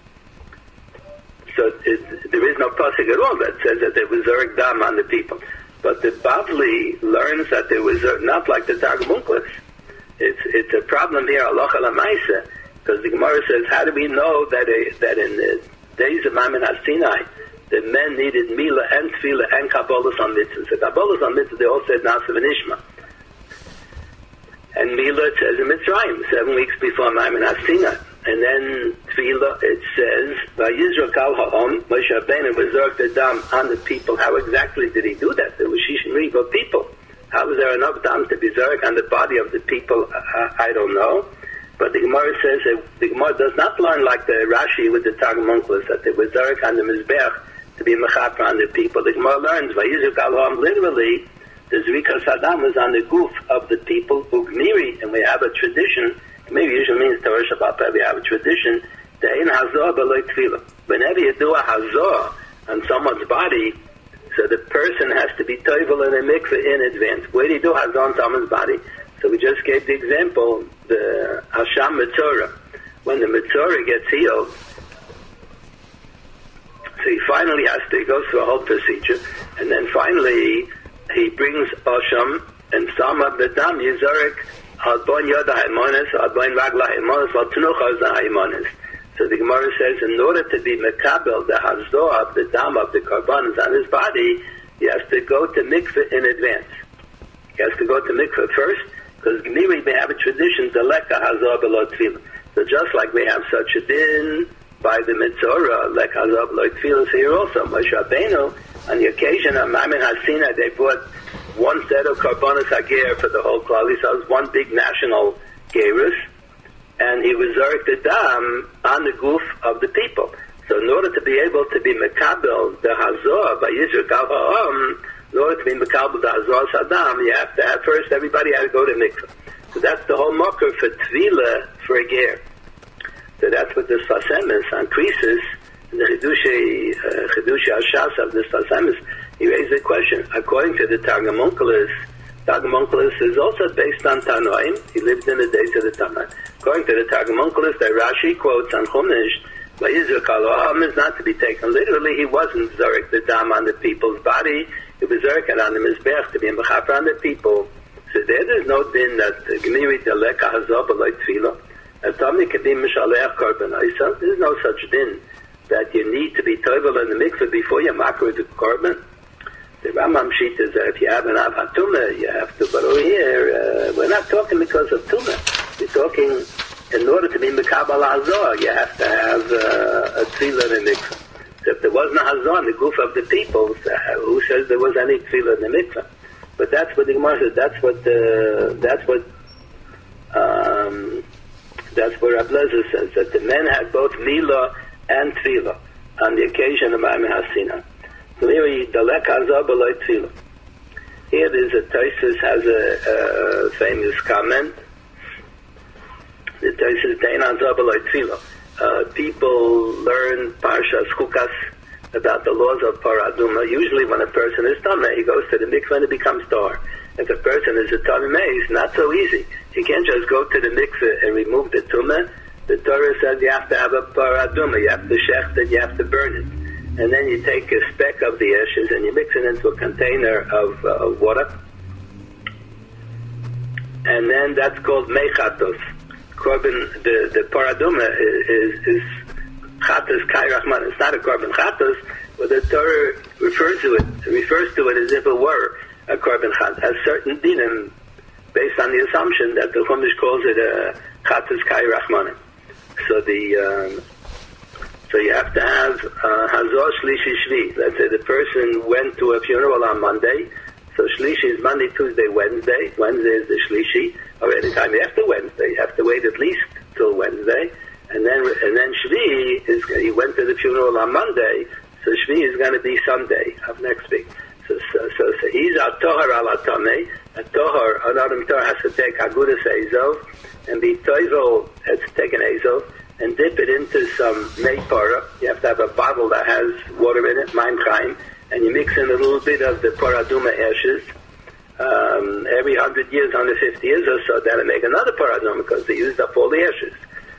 So it, there is no pasuk at all that says that there was zerk dam on the people. But the Bavli learns that there was a, not like the Targum Onkelos. It's it's a problem here, halacha l'maisa, because the Gemara says, how do we know that a, that in the days of Maimon HaSinai, the men needed Mila and Tefillah and Kabbalas on mitzvahs. The Kabbalas on mitzvahs, they all said Nasiv and Ishma. And Mila, it says in Mitzrayim, seven weeks before Maimon HaSinai. And then Tefillah, it says, V'yizruk al ha'om, Moshe Rabbeinu berserked the dam on the people. How exactly did he do that? There was Shish and Reba people. How was there enough dam to be zerk on the body of the people? I, I don't know. But the Gemara says that the Gemara does not learn like the Rashi with the Targum Onkelos, that there was zerk on the Mizbeach to be mechaper on the people. The Gemara learns, V'yizruk al ha'om, literally, the Zrika Saddam was on the goof of the people, Ugmiri, and we have a tradition. Maybe usually means Torah Shabbat, we have a tradition. Whenever you do a hazor on someone's body, so the person has to be toivel in a mikveh in advance. Where do you do hazor on someone's body? So we just gave the example, the Hasham Mitzorah. When the Mitzorah gets healed, so he finally has to, he goes through a whole procedure, and then finally he brings Hasham and some of the dam Yizarik, Adbon Yoda Haimonis, Adbon Ragla Haimonis, Vatnuchaz Haimonis. So the Gemara says, in order to be Mekabel, the Hazor of the dam of the Karbanos on his body, he has to go to mikveh in advance. He has to go to mikveh first, Because Gemiri, they have a tradition, the Leka Hazor Below Tefillah. So just like we have such a din by the Mitzorah, Leka Hazor Below Tefillah, so here also, Moshe Rabbeinu, on the occasion of Maimon HaSinai, they brought one set of Karbonos Hager for the whole Klal Yisrael. It was one big national Gerus, and he was Zarek the Dam on the goof of the people. So in order to be able to be Mekabel, the Hazor, by Yisrael Gal Ha'am, in order to be Mekabel, the Hazor Saddam, you have to have first, everybody had to go to Mikvah. So that's the whole mocker for Tvila for a Ger. So that's what the Sfasemis on Krisis, the Chidushi, uh, Chidushi Hashas of the Sfasemis, he raised the question. According to the Targum Onkelos, Targum Onkelos is also based on Tanoim. He lived in the days of the Tanoim. According to the Targum Onkelos, that Rashi quotes on Chumash, but Yisrael Kaloam is not to be taken literally. He wasn't Zarek the Dam on the people's body. He was Zarek on the Mizbech to be Mechaper on the people. So there, there's no din that Gemiri Deleka Hazor B'loi Tefillah. Atomni Kedim Mishalech Korban Isa. There's no such din that you need to be toivel in the mikveh before you makar the korban. The Rambam sheet is that if you have an Av HaTumah, you have to, but over here, uh, we're not talking because of Tumah. We're talking, in order to be Mekabel Hazor, you have to have uh, a Tefillah in the mikveh. So if there wasn't a Hazor in the goof of the people, uh, who says there was any Tefillah in the mikveh? But that's what the Gemara says, that's what, uh, that's what, um, that's what Rav Lezer says, that the men had both Milah and Tefillah on the occasion of Maimon HaSinai. So here we Dalek Hazor B'loi Tefillah. Here there's a Tosfos has a, a famous comment. The Tosfos Dein Hazor B'loi Tefillah. Uh, people learn Parshas Chukas about the laws of Paraduma. Usually when a person is Tameh, he goes to the mikveh and he becomes Tar. If a person is a Tameh, it's not so easy. You can't just go to the mikveh and remove the Tumah. The Torah says you have to have a Paraduma, you have to shecht it, you have to burn it. And then you take a speck of the ashes and you mix it into a container of, uh, of water. And then that's called Mechatos. Korban, the, the Paraduma is, is, is Chatos Kai Rahman. It's not a Korban Chatos, but the Torah refers to it, refers to it as if it were a Korban Chatos. Has certain dinim based on the assumption that the Chumash calls it a Chatos Kai Rahman. So the, um, so you have to have uh, Hazor Shlishi Shvi. Let's say the person went to a funeral on Monday. So Shlishi is Monday, Tuesday, Wednesday. Wednesday is the Shlishi. Or any time after Wednesday, you have to wait at least till Wednesday. And then and then Shvi is, he went to the funeral on Monday. So Shvi is going to be Sunday of next week. So so, so, so he's a Tohar al Atameh. A Tohar, an Adam Tohar has to take Agudas Ezov and be Toivel, has to take an Ezov and dip it into some Meipara. You have to have a bottle that has water in it, Maim Chaim, and you mix in a little bit of the Paraduma ashes. Um, every hundred years, one hundred fifty years or so, that'll make another Paraduma because they used up all the ashes.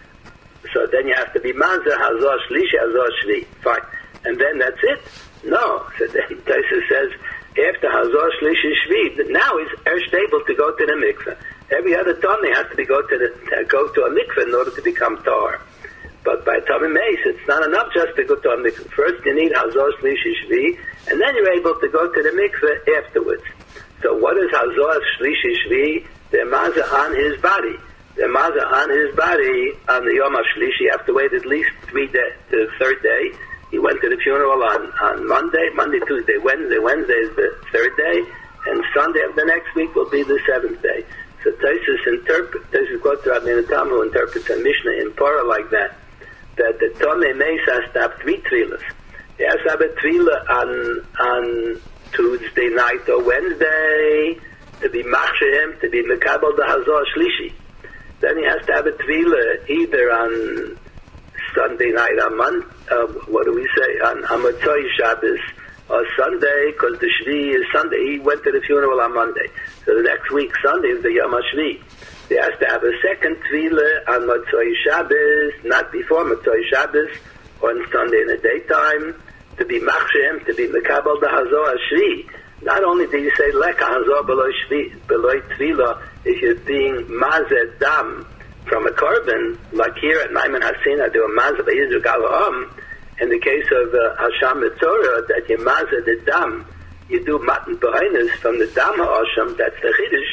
So then you have to be Mazah, Hazor Shlishi, Hazor Shvi. Fine. And then that's it? No. So then Tosfos says, after Hazor Shlishi Shvi, now he's erst able to go to the mikveh. Every other time they have to be go to the to go to a mikveh in order to become tar. But by Tamim Meis, it's not enough just to go to a mikveh. First you need Hazor Shlishi Shvi, and then you're able to go to the mikveh afterwards. So what is Hazor Shlishi Shvi? The Mazah on his body. The Mazah on his body on the Yom HaShlishi. You have to wait at least three days to the third day. He went to the funeral on, on Monday, Monday, Tuesday, Wednesday. Wednesday is the third day, and Sunday of the next week will be the seventh day. So Tosfos interprets, Tosfos quotes Rabbeinu Tam, who interprets a Mishnah in Parah like that, that the Tomei Meis has to have three tefillas. He has to have a tefillah on, on Tuesday night or Wednesday, to be Machshem, to be Mekabel the Hazor Shlishi. Then he has to have a tefillah either on Sunday night, on Mon- uh, what do we say, on Hamatzoi Shabbos, or Sunday, because the Shvi is Sunday. He went to the funeral on Monday. So the next week, Sunday, is the Yom HaShvi. He has to have a second tefillah on Matzoi Shabbos, not before Matzoi Shabbos, on Sunday in the daytime, to be Machshem, to be Mekabel the Hazor HaShvi. Not only do you say Leka Hazor B'loi Shvi, B'loi Tefillah, if you're being Mazeh Dam from a korban, like here at Maimon HaSinai, they were Mazeh B'Yizur Gala'am. In the case of uh, Hasham Mitzorah, that you Mazeh the Dam, you do Matan B'Hainis from the Dam HaOsham, that's the Chiddush.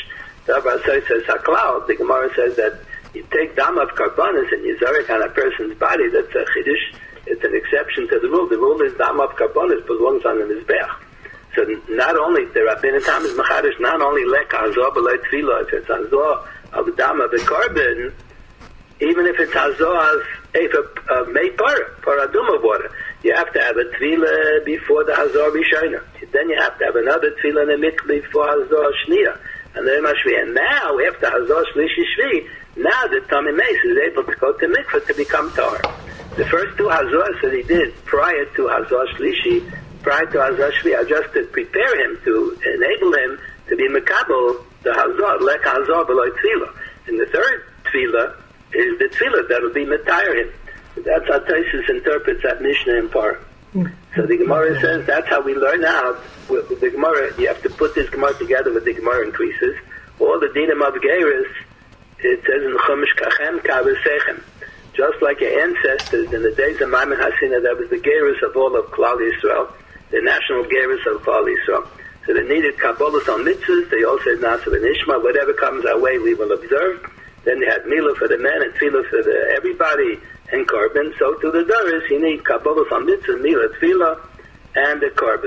Davar says haklal. The Gemara says that you take dam of karbanis and you zarek on a person's body. That's a chiddush. It's an exception to the rule. The rule is dam of karbanis belongs on the mizbeach. So not only the Rabbeinu Tam is machadish, not only lek hazor b'lei tefillah, if it's hazor of dam of the carbon, even if it's hazor of a mei par, paraduma water, you have to have a tefillah before the hazor rishona. Then you have to have another tefillah in the mikveh before hazor shniya. And then Mashvi. And now, after hazor shlishi shvi, now the Tommy Mace is able to go to mikveh to become tar. The first two hazors that he did prior to hazor shlishi, prior to hazor shvi, are just to prepare him, to enable him to be mekabel the hazor, lek hazor below tefillah. And the third tefillah is the tefillah that will be metayr him. That's how Taisus interprets that Mishnah in Par. So the Gemara says that's how we learn out. With the Gemara, you have to put this Gemara together with the Gemara increases. All the dinim of Geirus, it says in Chumash Kachem Kavesechem. Just like your ancestors in the days of Maimon Hasina, that was the Geirus of all of Klal Yisrael, the national Geirus of Klal Yisrael. So they needed Kabbalahs on mitzvahs. They all said Nasa and Ishma, whatever comes our way, we will observe. Then they had Milah for the men and Tefillah for the everybody and Korban. So to the Doris, you need Kabbalahs on mitzvah, Milah, Tefillah, and the Korban.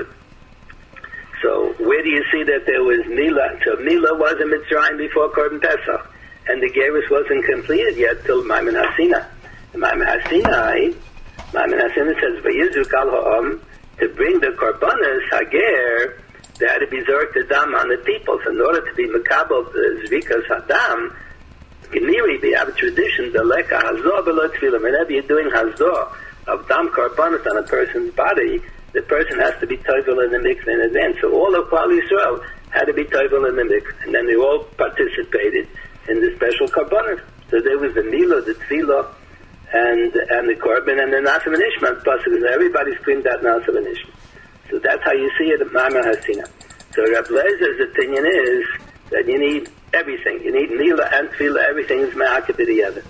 So where do you see that there was Milah? So Milah was in Mitzrayim before Korban Pesach, and the Gerus wasn't completed yet till Maimon Hasina. Maimon Hasina, Maimon Hasina says, "Vayizuk al ha'am," to bring the Korbanos Hager, they had to be zurk the dam on the people. So in order to be Mekabel the Zvikas Hadam, Gemiri, they have a tradition, the Leka Hazor below Tefillah. Whenever you're doing Hazor of dam Korbanos on a person's body, the person has to be toivel in the mikveh in advance. So all of Klal Yisrael had to be toivel in the mikveh, and then they all participated in the special Korbanos. So there was the Milah, the Tefillah, and and the Korban, and the Nasav and Ishma. Plus, everybody screamed out Nasav and Ishma. So that's how you see it at Maimon Hasina. So Reb Lezer's opinion is that you need everything. You need Milah and Tefillah. Everything is me'akeh b'diavad.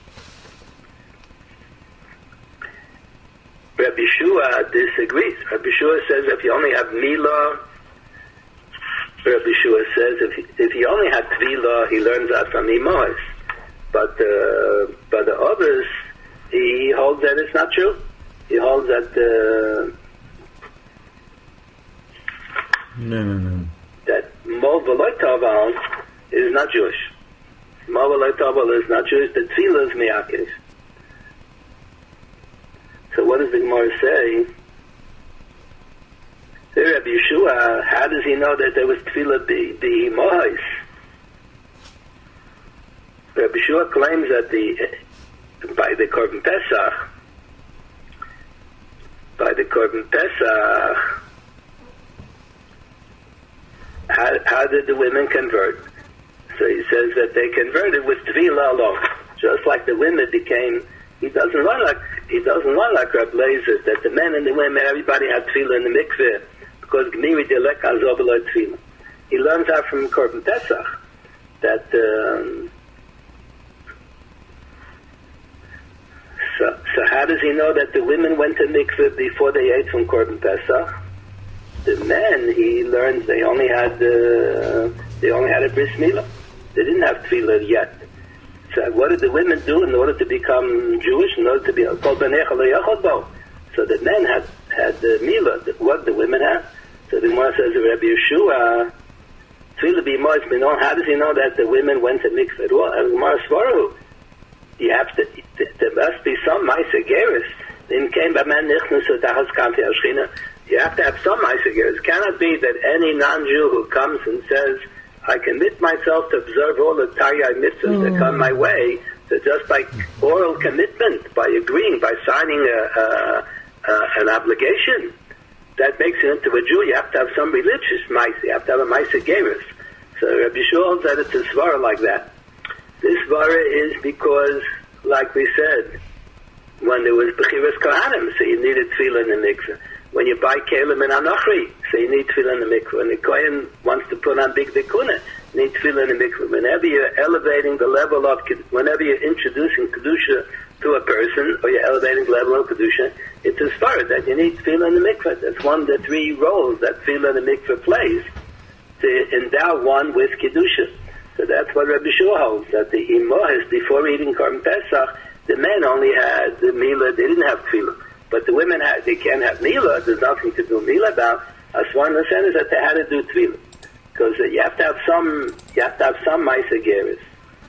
Rabbi Yeshua disagrees. Rabbi Yeshua says if you only have Milah, Rabbi Yeshua says if if you only have Tefillah, he learns that from Imois. But uh, but the others, he holds that it's not true. He holds that uh, no, no, no. that Mo V'Lo Taval is not Jewish. Mo V'Lo Taval is not Jewish. The Tefillah is Miyakis. So what does the Gemara say? Say Rabbi Yeshua, how does he know that there was Tefillah be Mohais? Rabbi Yeshua claims that the by the Korban Pesach, by the Korban Pesach, how, how did the women convert? So he says that they converted with Tefillah alone, just like the women became. He doesn't run like he doesn't run like Reb Lezer, that the men and the women, everybody had Tefillah in the mikveh because Gmiri Delek Hazor B'Lo Tefillah. He learns that from Korban Pesach that. Um, So, so how does he know that the women went to mikveh before they ate from Korban Pesach? The men, he learns they only had uh, they only had a bris milah. They didn't have tefillah yet. So what did the women do in order to become Jewish? In order to be called b'nei lo yachod bo? So the men had had the milah. What the women had? So the Gemara says, Rabbi Yeshua, tefillah b'imois minon. How does he know that the women went to mikveh? Well, as Gemara Svaru. You have to, there must be some Ma'aser Gerus. You have to have some Ma'aser Gerus. It cannot be that any non-Jew who comes and says, I commit myself to observe all the Taryai mitzvahs mm. that come my way, so just by oral commitment, by agreeing, by signing a, a, a, an obligation, that makes you into a Jew. You have to have some religious Ma'aser. You have to have a Ma'aser Gerus. So Rabbi Yeshua said it's a svara like that. This svara is because, like we said, when there was Bechiras Kohanim, so you needed tefillah in the mikveh. When you buy Kelim and Anochri, so you need tefillah in the mikveh. When the Kohen wants to put on Big Dekuna, you need tefillah in the mikveh. Whenever you're elevating the level of, whenever you're introducing Kedusha to a person, or you're elevating the level of Kedusha, it's a svara that you need tefillah in the mikveh. That's one of the three roles that tefillah in the mikveh plays, to endow one with Kedusha. So that's what Rabbi Shua holds, that the Imohis, before eating Korban Pesach, the men only had the Mila, they didn't have Tefillah. But the women had, they can't have Mila, there's nothing to do Mila about. Aswan Nasen is that they had to do Tefillah. Because uh, you have to have some, you have to have some Maisa Geras.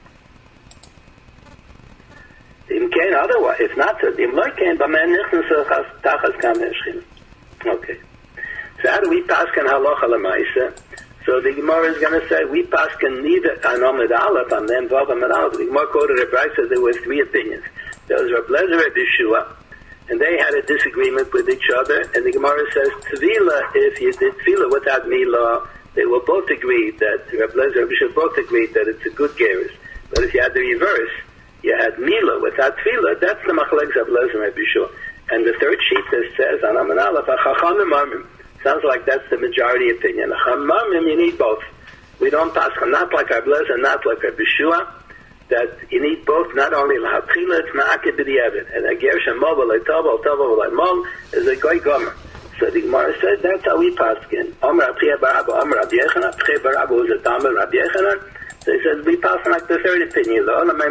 Im Kain otherwise, if not, Im Loi Kain, B'men Nichnas Tachas Kam Eshchim. Okay. So how do we pass can Halacha L'Maisa? So the Gemara is going to say, we pass can neither an Amid Aleph, and then Vav Amid Aleph. The Gemara quoted a Brisa says there were three opinions. There was Reb Lezer, Reb Yeshua, and they had a disagreement with each other, and the Gemara says, Tvila, if you did Tvila without Milah, they will both agree that, Reb Lezer, Reb Yeshua both agreed that it's a good Geras. But if you had the reverse, you had Milah without Tvila, that's the Machlek Reb Lezer, Reb Yeshua. And the third sheet that says, on Amid Aleph, Chachamim Armim. Sounds like that's the majority opinion. Chamamim, you need both. We don't pass not like Reb Lezer, not like Reb Yeshua, that you need both, not only l'hatchila, it's ma'akid b'di'evet. And a ger shemol v'lei tov, v'lei tov, v'lei mol, is a goy gomer. So the Gemara said, that's how we pass in. Omer Abchia Barabba, Omer Rabbi Yechanan, Abchia Barabba was a Tamil, Rabbi Yechanan. So he says, we pass like the third opinion.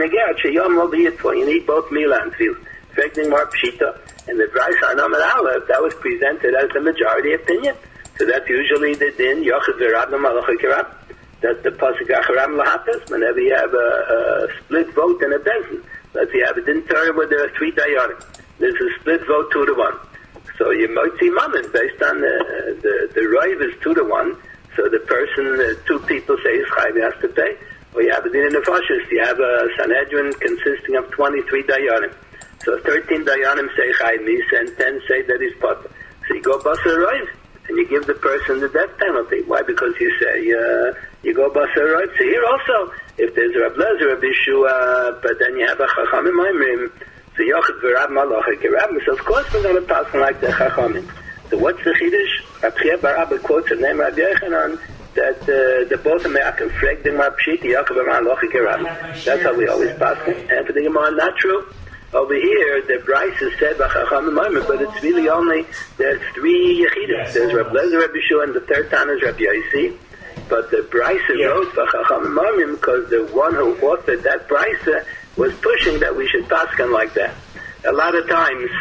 You need both Mila and Tefillah. Affecting more Pshita. And the Brisa on Amid Aleph, that was presented as the majority opinion. So that's usually the din, Yochid V'Rab Malacha Kirab, that the Pasuk Acharam Lahatas, whenever you have a, a split vote in a Bezin. Let's say you have a din Torah where there are three Dayanim. There's a split vote two to one. So you might see Mammon based on the, the, the Raiv is two to one. So the person, uh, two people say his Chayv has to pay. Or you have a din in the Fashis, you have a Sanhedrin consisting of twenty-three Dayanim. So thirteen Dayanim say Chayv Misa and ten say that he's Potter. So you go Basar Raiv and you give the person the death penalty. Why? Because you say, uh, you go Basar Raiv. So here also, if there's a Reb Lezer, Reb Yeshua, but then you have a Chachamim Aimrim, so Yochid V'Rab Malacha Kirab, so of course we're going to pass like the Chachamim. So what's the Chiddush? Abchia Barabba quotes the name Rabbi Yechanan, that uh, the both of them are conflicting my Pshita, Yochid V'Rab Malacha Kirab. That's how we always pass it. And for the Gemara, not true. Over here, the Bryce is said by Chacham Maimon, but it's really only, there's three Yechidas. There's Reb Lezer, Reb Yeshua, and the third time is Reb Yossi. But the Bryce yeah. wrote by Chacham Maimon because the one who authored that Bryce was pushing that we should paskin like that. A lot of times,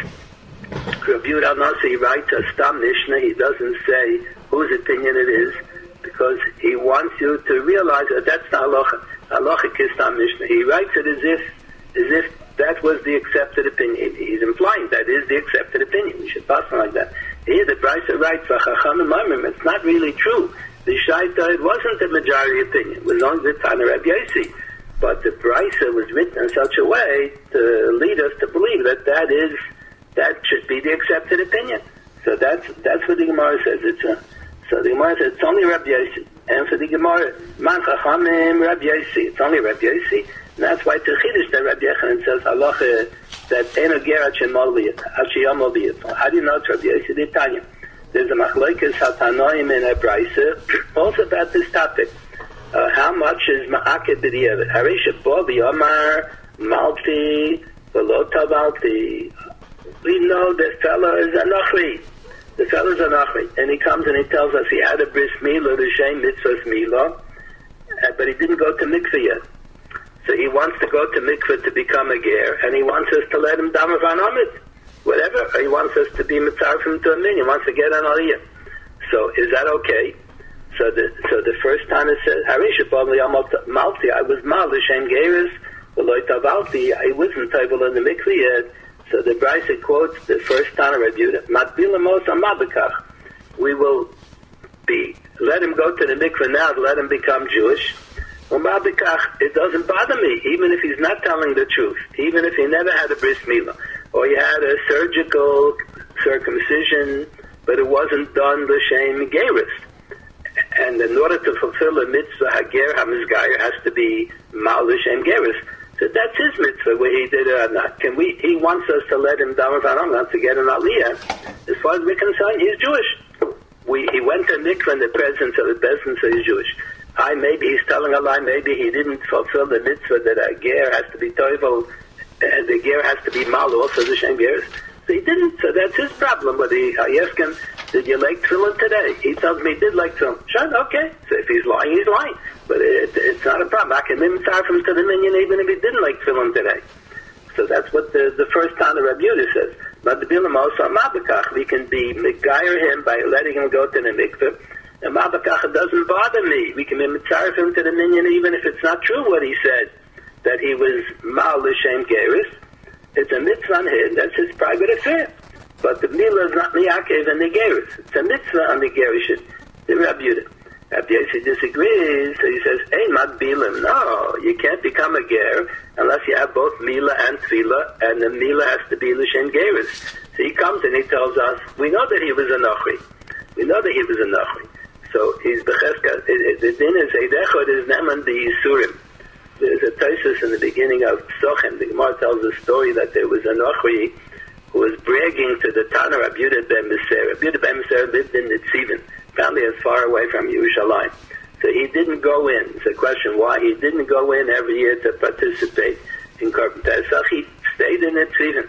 Reb Yehuda Nasi writes a Stam Mishnah, he doesn't say whose opinion it is, because he wants you to realize that that's the halacha. Halacha is Stam Mishnah. He writes it as if, as if that was the accepted opinion. He's implying that is the accepted opinion. We should pass on like that. Here the Brisa writes, it's not really true. The Shaita, it wasn't the majority opinion. It was only the Tana Reb Yossi. But the Brisa was written in such a way to lead us to believe that that is, that should be the accepted opinion. So that's that's what the Gemara says. It's a, so the Gemara says it's only Reb Yossi. And for the Gemara, Man Chachamim Reb Yossi. It's only Reb Yossi. And that's why it's a Chiddush that Rabbi Yechanan says halacha that Eino Ger Shemol B'Yit, Hashiyamol B'Yit. How do you know it's Rabbi Yossi? They tell you. There's a Machlokes Hatanoim in a Brisa also about this topic. Uh, how much is Ma'aked B'Diavad? Harisha Bo B'Yomar Malti V'Lo Tavalti. We know the fellow is a Nachri. The fellow is a Nachri. And he comes and he tells us he had a bris milah, the Shem Mitzvah's milah, but he didn't go to mikveh yet. So he wants to go to mikveh to become a ger, and he wants us to let him dam of an amit, whatever. He wants us to be mitzvah from to a min. He wants to get an aliyah. So is that okay? So the so the first time it says Harisha Malti, I was mal l'shem geris v'loy tavalti. I wasn't able in the mikveh yet. So the Brisa quotes the first time I reviewed it. Matbila mosa mabekach. We will be let him go to the mikveh now to let him become Jewish. It doesn't bother me, even if he's not telling the truth, even if he never had a bris milah, or he had a surgical circumcision, but it wasn't done l'shem geris. And in order to fulfill a mitzvah, hager hamizgayer has to be mal l'shem geris. So that's his mitzvah, whether he did it or not. Can we? He wants us to let him down not to get an aliyah. As far as we're concerned, he's Jewish. We he went to mikvah in the presence of the bezin, so he's Jewish. I maybe he's telling a lie. Maybe he didn't fulfill the mitzvah that a ger has to be toivel, and the ger has to be mal also the shem geris. So he didn't, so that's his problem. But he, I asked him, did you like tefillin today? He tells me he did like tefillin. Sure, okay. So if he's lying, he's lying. But it, it's not a problem. I can mitzvah from to the minion even if he didn't like tefillin today. So that's what the, the first Tana Rabbi Yehuda says. But the bilam also mabakach, we can be megayr him by letting him go to the mikveh. And mabakach doesn't bother me. We can be mitzvah him to the minion even if it's not true what he said, that he was mal l'shem geris. It's a mitzvah on him. That's his private affair. But the milah is not miyakev and the geris. It's a mitzvah on the gerishin. The Rabbi Yehuda. Rabbi Yossi disagrees, so he says, "Hey, matbilim, no, you can't become a ger unless you have both mila and tefillah, and the mila has to be l'shem geris." So he comes and he tells us, we know that he was a nochri. We know that he was a nochri. So he's becheska. The din is eidechod is neman the yisurim. There's a Tosfos in the beginning of Sochem. The Gemara tells a story that there was a nochri who was bragging to the Tana Rabbi Yehuda ben Meser. Rabbi Yehuda ben Meser lived in Nitzivin, family is far away from Yerushalayim. So he didn't go in. It's a question why he didn't go in every year to participate in Korban Pesach. He stayed in Nitzivin.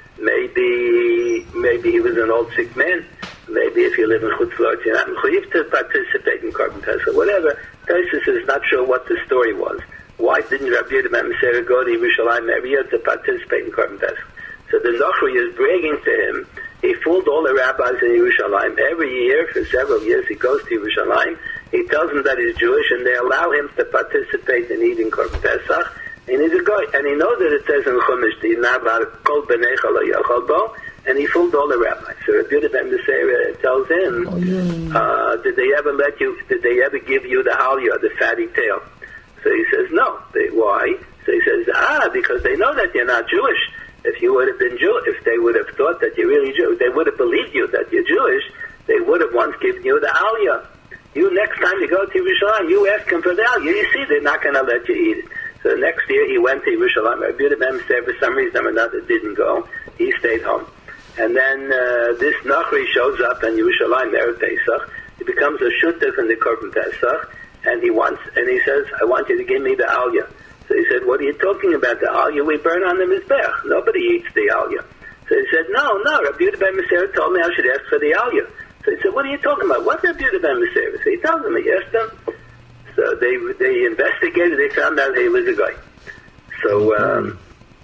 Maybe, maybe he was an old sick man. Maybe if you live in Chutz La'aretz, you're not mechuyev to participate in Korban Pesach. Whatever. Tosfos is not sure what the story was. Why didn't Rabbi Yehuda ben Meser go to Yerushalayim every year to participate in Korban Pesach? So the Nochri is bragging to him. He fooled all the rabbis in Yerushalayim. Every year, for several years, he goes to Yerushalayim. He tells them that he's Jewish, and they allow him to participate in eating Korban Pesach. And he's a guy, and he knows that it says in Chumash, "Kol b'neicha lo yachol bo," and he fooled all the rabbis. So Rabbi Yehuda ben Meser tells him, oh, yeah. uh, "Did they ever let you? Did they ever give you the halya, the fatty tail?" So he says, "No." They, why? So he says, "Ah, because they know that you're not Jewish. If you would have been Jewish, if they would have thought that you're really Jewish, they would have believed you that you're Jewish. They would have once given you the aliyah. You next time you go to Yerushalayim, you ask them for the aliyah. You see, they're not going to let you eat it." So next year he went to Yerushalayim. Rabbi Yehuda ben Meser, for some reason or another, didn't go. He stayed home. And then uh, this Nachri shows up in Yerushalayim Erev Pesach. He becomes a shutef in the Korban Pesach, and he wants, and he says, "I want you to give me the aliyah." So he said, "What are you talking about? The aliyah we burn on the mizbech. Nobody eats the aliyah." So he said, "No, no. Rabbi Yehuda ben Meser told me I should ask for the aliyah." So he said, "What are you talking about? What's Rabbi Yehuda ben Meser?" So he tells them, he asked them. So they they investigated. They found out he was a guy. So um,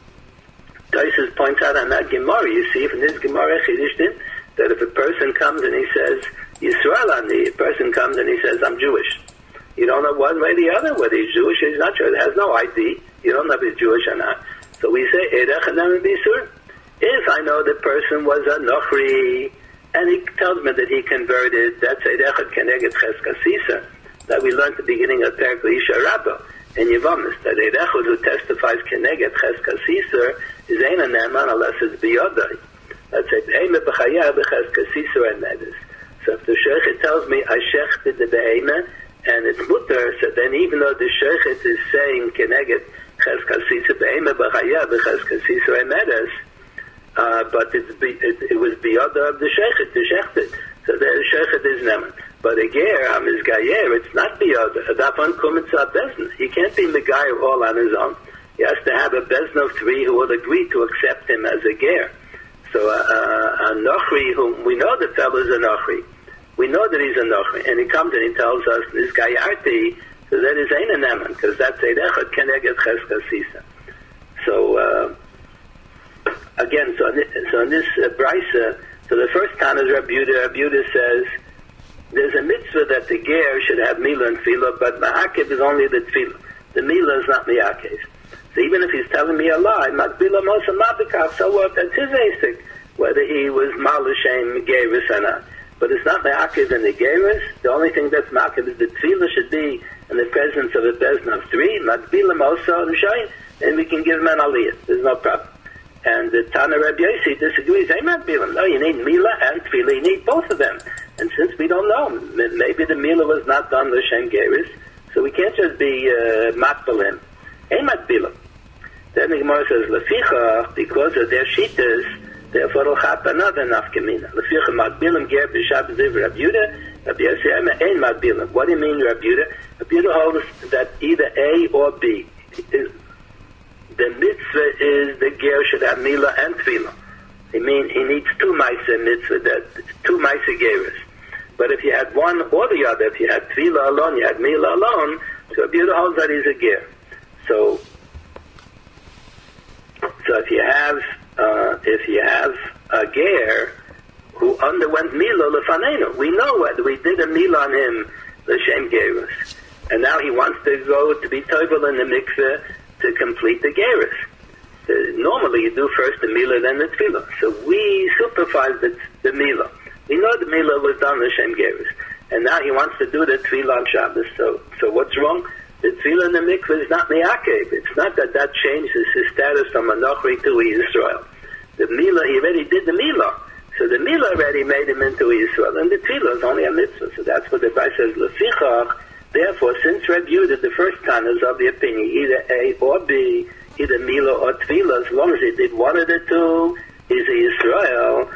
Tosfos points out on that Gemara. You see from this Gemara Chidushin that if a person comes and he says Yisrael Ani, a person comes and he says, "I'm Jewish." You don't know one way or the other whether he's Jewish or he's not Jewish. It has no I D. You don't know if he's Jewish or not. So we say, Eidech Adam B'Yisur. If I know the person was a Nochri, and he tells me that he converted, that's Eidech Keneged Cheskasisa, that we learned at the beginning of Perek L'Isha Rabbah in Yevamis, that Eidech who testifies Keneged Cheskasisa is Ein Neman unless it's B'Yodai. That's it. Be'emeh B'chayah B'Cheskasisa and Medis. So if the Sheikh tells me I shechted the Be'emeh, and it's mutter, so then even though the sheikhet is saying keneged cheskasisa be'ema b'chaya b'cheskasisa emedes, uh, but it's be, it, it was beyond of the sheikhet, the shechted. So the sheikhet is neman. But a ger, am is gayer, it's not beyond. Adafan kumitza bezn. He can't be megayer all on his own. He has to have a bezn of three who will agree to accept him as a ger. So uh, uh, a nochri, whom we know the fellow is a nochri. We know that he's a Nochri, and he comes and he tells us, this guy Arti, so that is Ein Neman, because that's Eidech Keneged Cheskasisa. So, uh, again, so, so in this uh, Brisa, so the first time is Rabbi Yehuda. Rabbi Yehuda says, there's a mitzvah that the ger should have Mila and Tefillah, but Ma'akev is only the Tefillah. The Mila is not Ma'akev. So even if he's telling me a lie, Makbila Mosa Mabikav, so what, that's his asik, whether he was Malashem Gevis or not. But it's not Ma'akev in the Geras. The only thing that's Ma'akev is the Tefillah should be in the presence of a Bezna of three, Makbila Mosa and Shayin, and we can give him an Aliyah. There's no problem. And the Tana Rabbi Yossi disagrees. Hey, Makbilim. No, you need Mila and Tefillah. You need both of them. And since we don't know, maybe the Mila was not done L'Shem Geras, so we can't just be uh, Makbilim. Hey, Makbilim. Then the Gemara says, Leficha, because of their Shitas, therefore, it'll happen another nafkamina. Leficha magbilim ger b'shabbos ziv Rabbi Yehuda. Rabbi Yossi ema ein magbilim. What do you mean, Rabbi Yehuda? Rabbi Yehuda holds that either A or B. Is, the mitzvah is the ger should have mila and tefillah. He mean he needs two Maisa mitzvah, that two Maisa Geras. But if you had one or the other, if you had Tefillah alone, you had Mila alone, so Rabbi Yehuda holds that he's a Ger. So, so if you have uh, if you have a Ger who underwent Mila lefanenu, we know what we did a Mila on him, l'shem Gerus, and now he wants to go to be tovel in the mikveh to complete the Gerus. Uh, normally you do first the Mila, then the Tefillah. So we supervise the, the Mila. We know the Mila was done l'shem Gerus, and now he wants to do the Tefillah on Shabbos. So, so what's wrong? The Tefillah in the mikveh is not Me'akev. It's not that that changes his status from a Nochri to a Yisrael. The Mila, he already did the Mila. So the Mila already made him into a Yisrael, and the Tefillah is only a mitzvah. So that's what the Rebbe says, Lefichach. Therefore, since Rebbe Yehuda, the first time, is of the opinion, either A or B, either Mila or Tefillah, as long as he did one of the two, he's a Yisrael.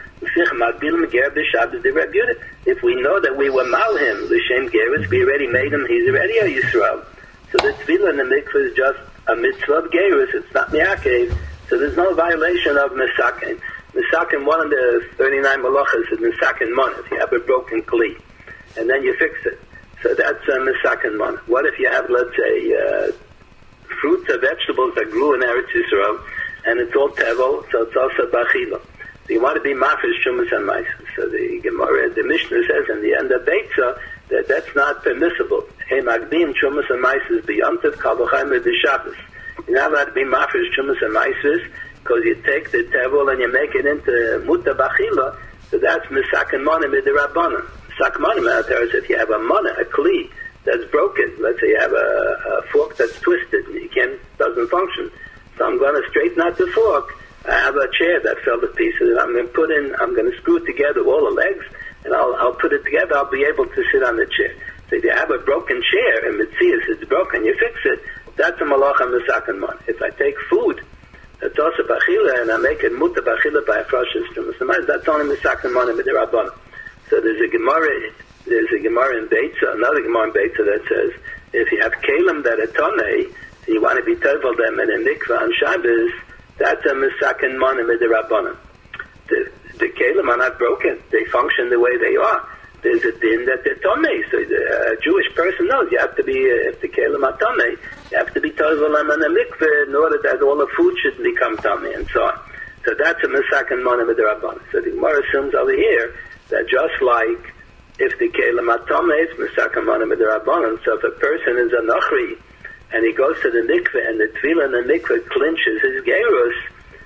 If we know that we were mal him, l'shem Gerus, we already made him, he's already a Yisrael. So the Tefillah in the mikveh is just a mitzvah of Gerus, it's not Me'akev, so there's no violation of Mesaken. Mesaken, one of the thirty-nine malachas is Mesaken Mon, if you have a broken kli, and then you fix it. So that's uh, Mesaken Mon. What if you have, let's say, uh, fruits or vegetables that grew in Eretz Yisrael, and it's all tevel, so it's also bachila. So you want to be mafish shumas and maisus. So the Gemara, the Mishnah says in the end of Beitza that that's not permissible. Hey, magdim shumas and maisus b'yontav kavachayim b'shabbos. You're not allowed to be mafish shumas and maisus because you take the tevel and you make it into muta bachila. So that's misaken mana midirabbanan. Misak mana matters if you have a mana, a kli that's broken. Let's say you have a, a fork that's twisted and you can't doesn't function. So I'm going to straighten out the fork. I have a chair that fell to pieces. I'm going to put in, I'm going to screw together all the legs, and I'll, I'll put it together. I'll be able to sit on the chair. So if you have a broken chair, and Mitzias, it's broken, you fix it, that's a malacha misaken mon. If I take food, that's also bachila, and I make it muta bachila by a froshes to Muslims, that's only misaken mon and midirabbanan. So there's a Gemara, there's a Gemara in Beitza, another Gemara in Beitza that says, if you have kalim that are tonei, and you want to be tovel them in a mikvah on Shabbos, that's a misaken mon and midirabbanan. The, the kalim are not broken. They function the way they are. There's a din that they're tomei. So the, a Jewish person knows you have to be, uh, if the kalim are tomei, you have to be tovel them in a mikveh in order that all the food should become tomei and so on. So that's a misaken mon and midirabbanan. So the Gemara assumes over here that just like if the kalim are tomei, it's misaken mon and midirabbanan. So if a person is a nochri, and he goes to the mikveh, and the tefillah in the mikveh clinches his gerus,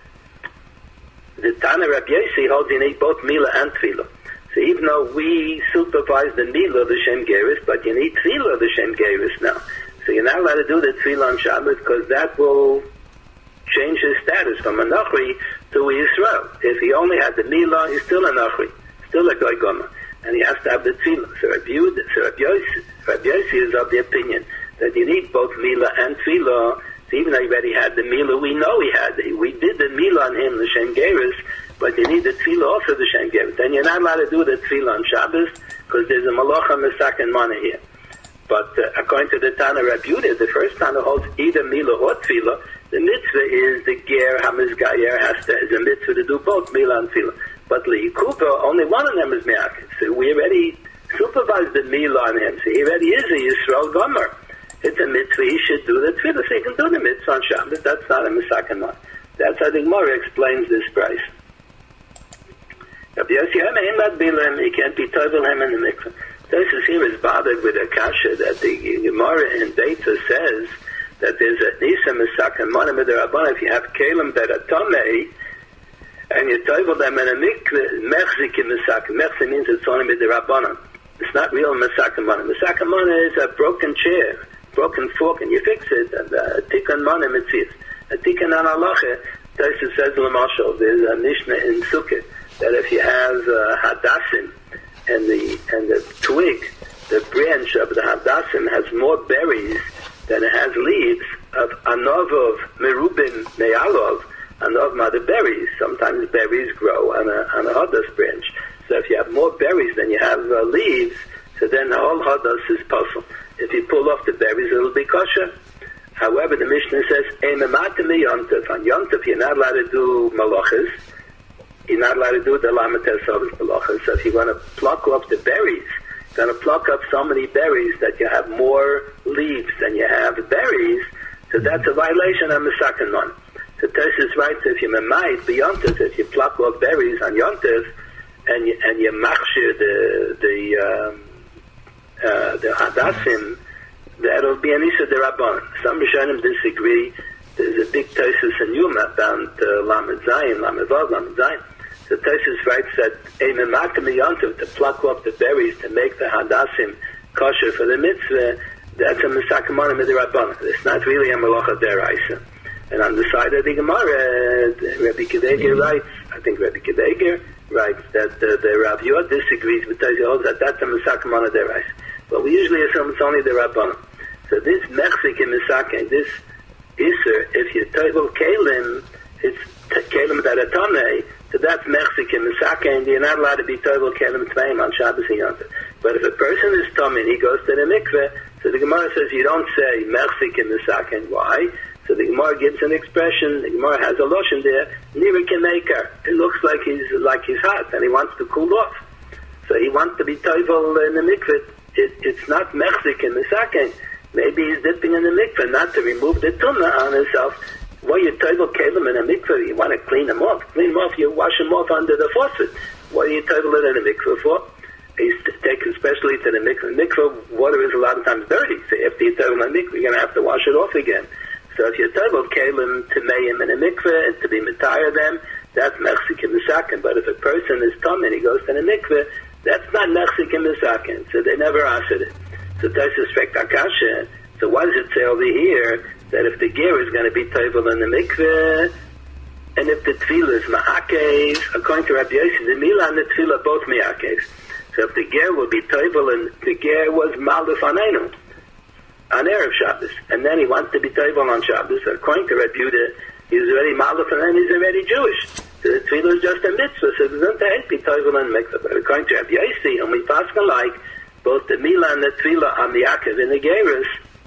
the Tana Rabbi Yossi holds you need both mila and tefillah. So even though we supervise the mila of the shem gerus, but you need tefillah of the shem gerus now. So you're not allowed to do the tefillah on Shabbos because that will change his status from a nachri to a Yisrael. If he only had the mila, he's still a nachri, still a goy gomer, and he has to have the tefillah. So Rabbi Yehuda, so Rabbi Yossi, Rabbi Yossi is of the opinion that you need both Mila and Tefillah. So even though he already had the Mila, we know he had it. We did the Mila on him, the Shem Gerus, but you need the Tefillah also the Shem Gerus. Then you're not allowed to do the Tefillah on Shabbos because there's a Malacha Mesaken Mana here. But uh, according to the Tana Rabbi Yehuda, the first Tana holds either Mila or Tefillah. The mitzvah is the Ger HaMizgayer has to, is a mitzvah to do both Mila and Tefillah. But Le'ikupa, only one of them is Me'akev. So we already supervised the Mila on him. So he already is a Yisrael Gomer. It's a mitzvah, he should do the tefillah, so he can do the mitzvah on Shabbos. That's not a misaken mon. That's how the Gemara explains this price. Rabbi Yossi, he can't be tovel him in the mikvah. This is here is bothered with a kasha that the Gemara in Beitza says that there's a nisa misaken mon and midirabbanan. If you have kalim that are tomei, and you tovel them in a mikvah, mechzik misaken. Mechzik means it's only midirabbanan. It's not real misaken mon. Misaken mon is a broken chair, broken fork, and you fix it, and a tikkun mana mitzvah. A tikkun an halacha, Tosfos says l'mashal, there's a Mishnah in Sukkot, that if you have uh, hadassim, and the and the twig, the branch of the hadassim has more berries than it has leaves, of anov of merubim me'alov, anov ma the berries. Sometimes berries grow on a, on a hadas branch. So if you have more berries than you have uh, leaves, so then the whole hadas is puzzle. If you pull off the berries, it'll be kosher. However, the Mishnah says, on Yom Tov, you're not allowed to do malachas. you're not allowed to do the lamates of halacha. So if you want to pluck up the berries, you're going to pluck up so many berries that you have more leaves than you have berries, so that's a violation of Mesaken one. So Tosis writes, if you memait b'yontif, if you pluck off berries on yontif, and you, and you machshir the the um, uh, the hadassim, that'll be an Issa D'Rabban. Some Rishonim disagree. There's a big Tosis in Yuma about uh, Lamed Zayin, Lamed Vav, Lamed Zayin. So Tosis writes that a memakim b'yontif, to pluck off the berries to make the hadassim kosher for the mitzvah, that's a Mesaken Midirabban. It's not really a Malacha Deraisa. And on the side of the Gemara, Rabbi Kedeger writes, I think Rabbi Kedeger writes that uh, the Rav Yod disagrees with Tosis that that's a Mesaken Deraisa. But we usually assume it's only the Rabban. So this Mechzik in Mesaken, this Isser, if you toivel Kalim, it's Kalim that are Tamei, so that's Mechzik in Mesaken, you're not allowed to be toivel Kalim Tmeim on Shabbos and Yom Tov. But if a person is Tamei and he goes to the mikveh, so the Gemara says you don't say Mechzik in Mesaken. Why? So the Gemara gives an expression, the Gemara has a lotion there, Nira Kemekar. It looks like he's like he's hot and he wants to cool off. So he wants to be toivel in the mikveh. It, it's not Mechzik in Mesaken. Maybe he's dipping in the mikveh, not to remove the tumah on himself. Well, you toivel kelim in a mikveh, you want to clean them off. Clean them off, you wash them off under the faucet. What are you toivel it in a mikveh for? He's taken especially to the mikveh. Mikveh water is a lot of times dirty, so after you toivel in a mikveh, you're going to have to wash it off again. So if you toivel kelim to mayim in a mikveh and to be mitayah them, that's mechzik in Mesaken. But if a person is tum and he goes to the mikveh, that's not mechzik in Mesaken. So they never answered it. So Tosis Akasha. So why does it say over here that if the ger is going to be toivel in the mikveh, and if the tefillah is ma'akev, according to Rabbi Yossi, the milah and the tefillah both ma'akev. So if the ger will be toivel, and the ger was maluf anenu on Erev Shabbos, and then he wants to be toivel on Shabbos, according to Rabbi Yehuda, he's already maluf and then he's already Jewish. So the tefillah is just a mitzvah, so it doesn't be toivel in the mikveh. But according to Rabbi Yossi, and we pass alike, both the milah and the tefillah on the Yaakov in the gerus,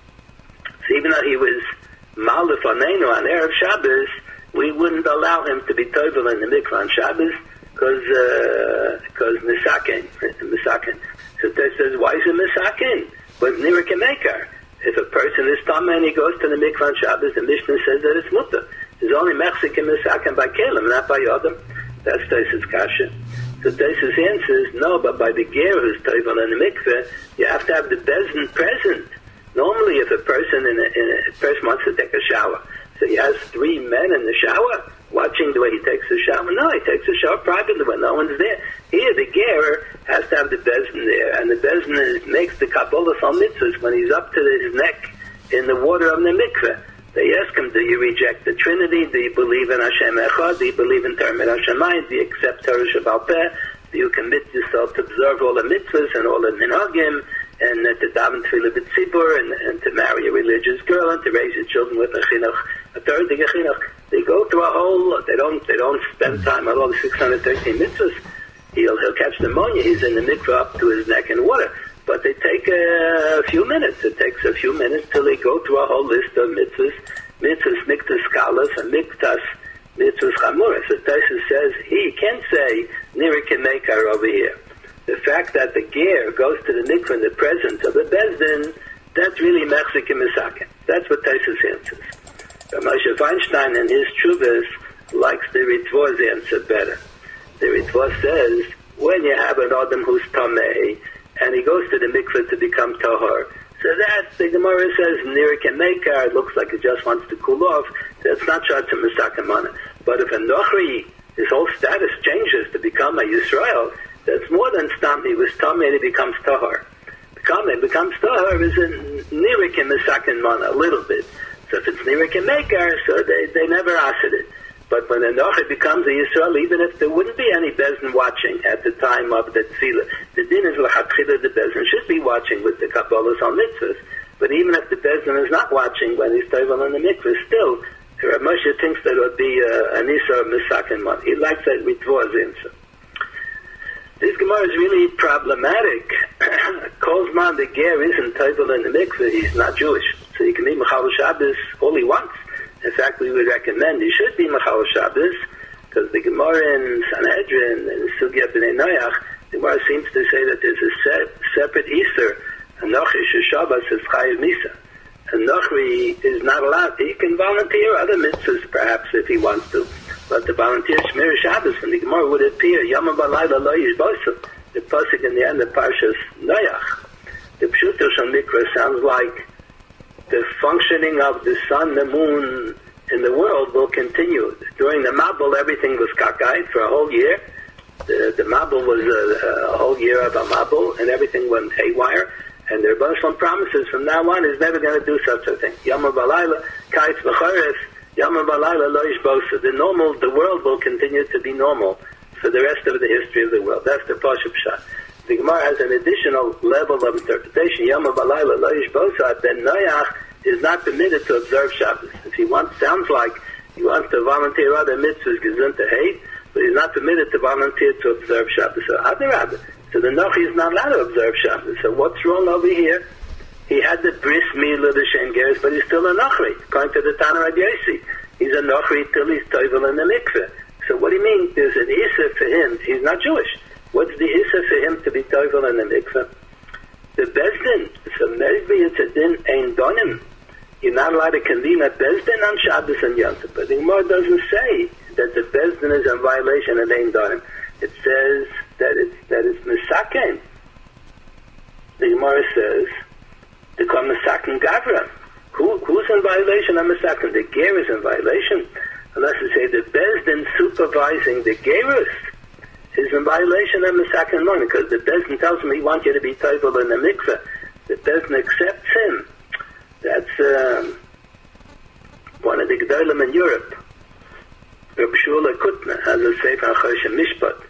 so even though he was maluf anenu on Erev Shabbos, we wouldn't allow him to be toivel in the mikveh on Shabbos because because uh, Mesaken, Mesaken. So that says, why is it Mesaken? But Nira Kemekar. If a person is tamei and he goes to the mikveh on Shabbos, the Mishnah says that it's mutter. There's only Mechzik and Mesaken by Kalim, not by Yodam. That's Tosis Kasha. So Tosis answers, no, but by the ger who's toivel in the mikveh, you have to have the bezin present. Normally, if a person in a, in a person wants to take a shower, so he has three men in the shower watching the way he takes a shower. No, he takes a shower privately when no one's there. Here, the ger has to have the bezin there, and the bezin is, makes the kabbalah on mitzvahs when he's up to his neck in the water of the mikveh. They ask him, do you reject the Trinity? Do you believe in Hashem Echad? Do you believe in Torah Hashemayim? Do you accept Torah Shabbat Peh? Do you commit yourself to observe all the mitzvahs and all the minhagim, and uh, to daven tefillah b'tzibur, and, and to marry a religious girl, and to raise your children with a chinuch, a third thing, a chinuch? They go through a whole, they don't, they don't spend time on all the six hundred thirteen mitzvahs. He'll, he'll catch pneumonia. He's in the mikveh up to his neck in water. But they take a few minutes. It takes a few minutes till they go through a whole list of mitzvahs, mitzvahs, miktas skalas, and miktas, mitzvahs chamuras. So Tosis says, he can say, Nira Kemekar over here. The fact that the ger goes to the mikveh in the presence of the bezdin, that's really Mechzik and Mesaken. That's what Tosis answers. But Moshe Feinstein in his Chuvas likes the Ritvor's answer better. The Ritvor says, when you have an Adam who's Tamei, and he goes to the mikveh to become Tahor, so that, the Gemara says, Nira Kemekar, it looks like he just wants to cool off, that's not shot to Mesaken Mana. But if a Nochri, his whole status changes to become a Yisrael, that's more than Stam, he was Tamei and he becomes Tahor. Becoming becomes Tahor is a Nira Mesaken Mana, a little bit. So if it's Nira Kemekar, so they, they never asked it. But when a Nochri becomes a Yisrael, even if there wouldn't be any Bezdin watching at the time of the Tefillah, the din is l'chatchila, the Bezdin should be watching with the Kabbalahs on mitzvahs. But even if the Bezdin is not watching when he's toivel in the mikveh, still, Rav Moshe thinks that it would be uh, an Isra of Mesaken Man. He likes that Ritvor's answer. This Gemara is really problematic. Kolzman, the ger isn't toivel in the mikveh, he's not Jewish. So he can be Mechal Shabbos all he wants. In fact, we would recommend he should be Mechal Shabbos, Because the Gemara in Sanhedrin and Sugya B'nai Noach, the Gemara seems to say that there's a se- separate Easter, and Nochi Shabbos is Chayiv Misa. And Nochri is not allowed. He can volunteer other mitzvahs, perhaps, if he wants to. But to volunteer Shmir Shabbos from the Gemara would appear, Yom Balayla Lo Yishbosu, the pasuk in the end of Parshas Noach. The Pshuto Shal Mikra sounds like the functioning of the sun, the moon, in the world will continue. During the Mabul, everything was cockeyed for a whole year. The, the Mabul was a, a whole year of a Mabul, and everything went haywire. And there are a bunch of promises from now on is never going to do such a thing. Yama Balayla, Kaitz V'charis, Yama Balayla Lo Yishbosa. The normal, the world will continue to be normal for the rest of the history of the world. That's the Pashup Pshat. The Gemara has an additional level of interpretation. Yama Balayla Lo Yishbosa, then Noach is not permitted to observe Shabbos. If he wants, sounds like he wants to volunteer other mitzvahs, gesund to hate, but he's not permitted to volunteer to observe Shabbos. So Adarabah. So the Nochi is not allowed to observe Shabbos. So what's wrong over here? He had the bris milah, the shem geras, but he's still a Nochri. According to the Tana Rabbi Yossi, he's a Nochri till he's toivel in the mikveh. So what do you mean? There's an Issa for him. He's not Jewish. What's the Issa for him to be toivel in the mikveh? The Bezdin, so maybe it's a din ein donim. You're not allowed to convene a Bezdin on Shabbos and Yom Tov. But the Gemara doesn't say that the Bezdin is in violation of ein donim. It says that it's that it's misaken. The Gemara says to come misaken gavra. Who who's in violation of misaken? The ger is in violation, unless you say the Bezdin supervising the gerus is in violation of misaken morning, because the Bezdin tells him he wants you to be toivel in the mikveh. The Bezdin accepts him. That's um, one of the Gedolim in Europe. Reb Shula Kutna has a Sefer Choshen Mishpat,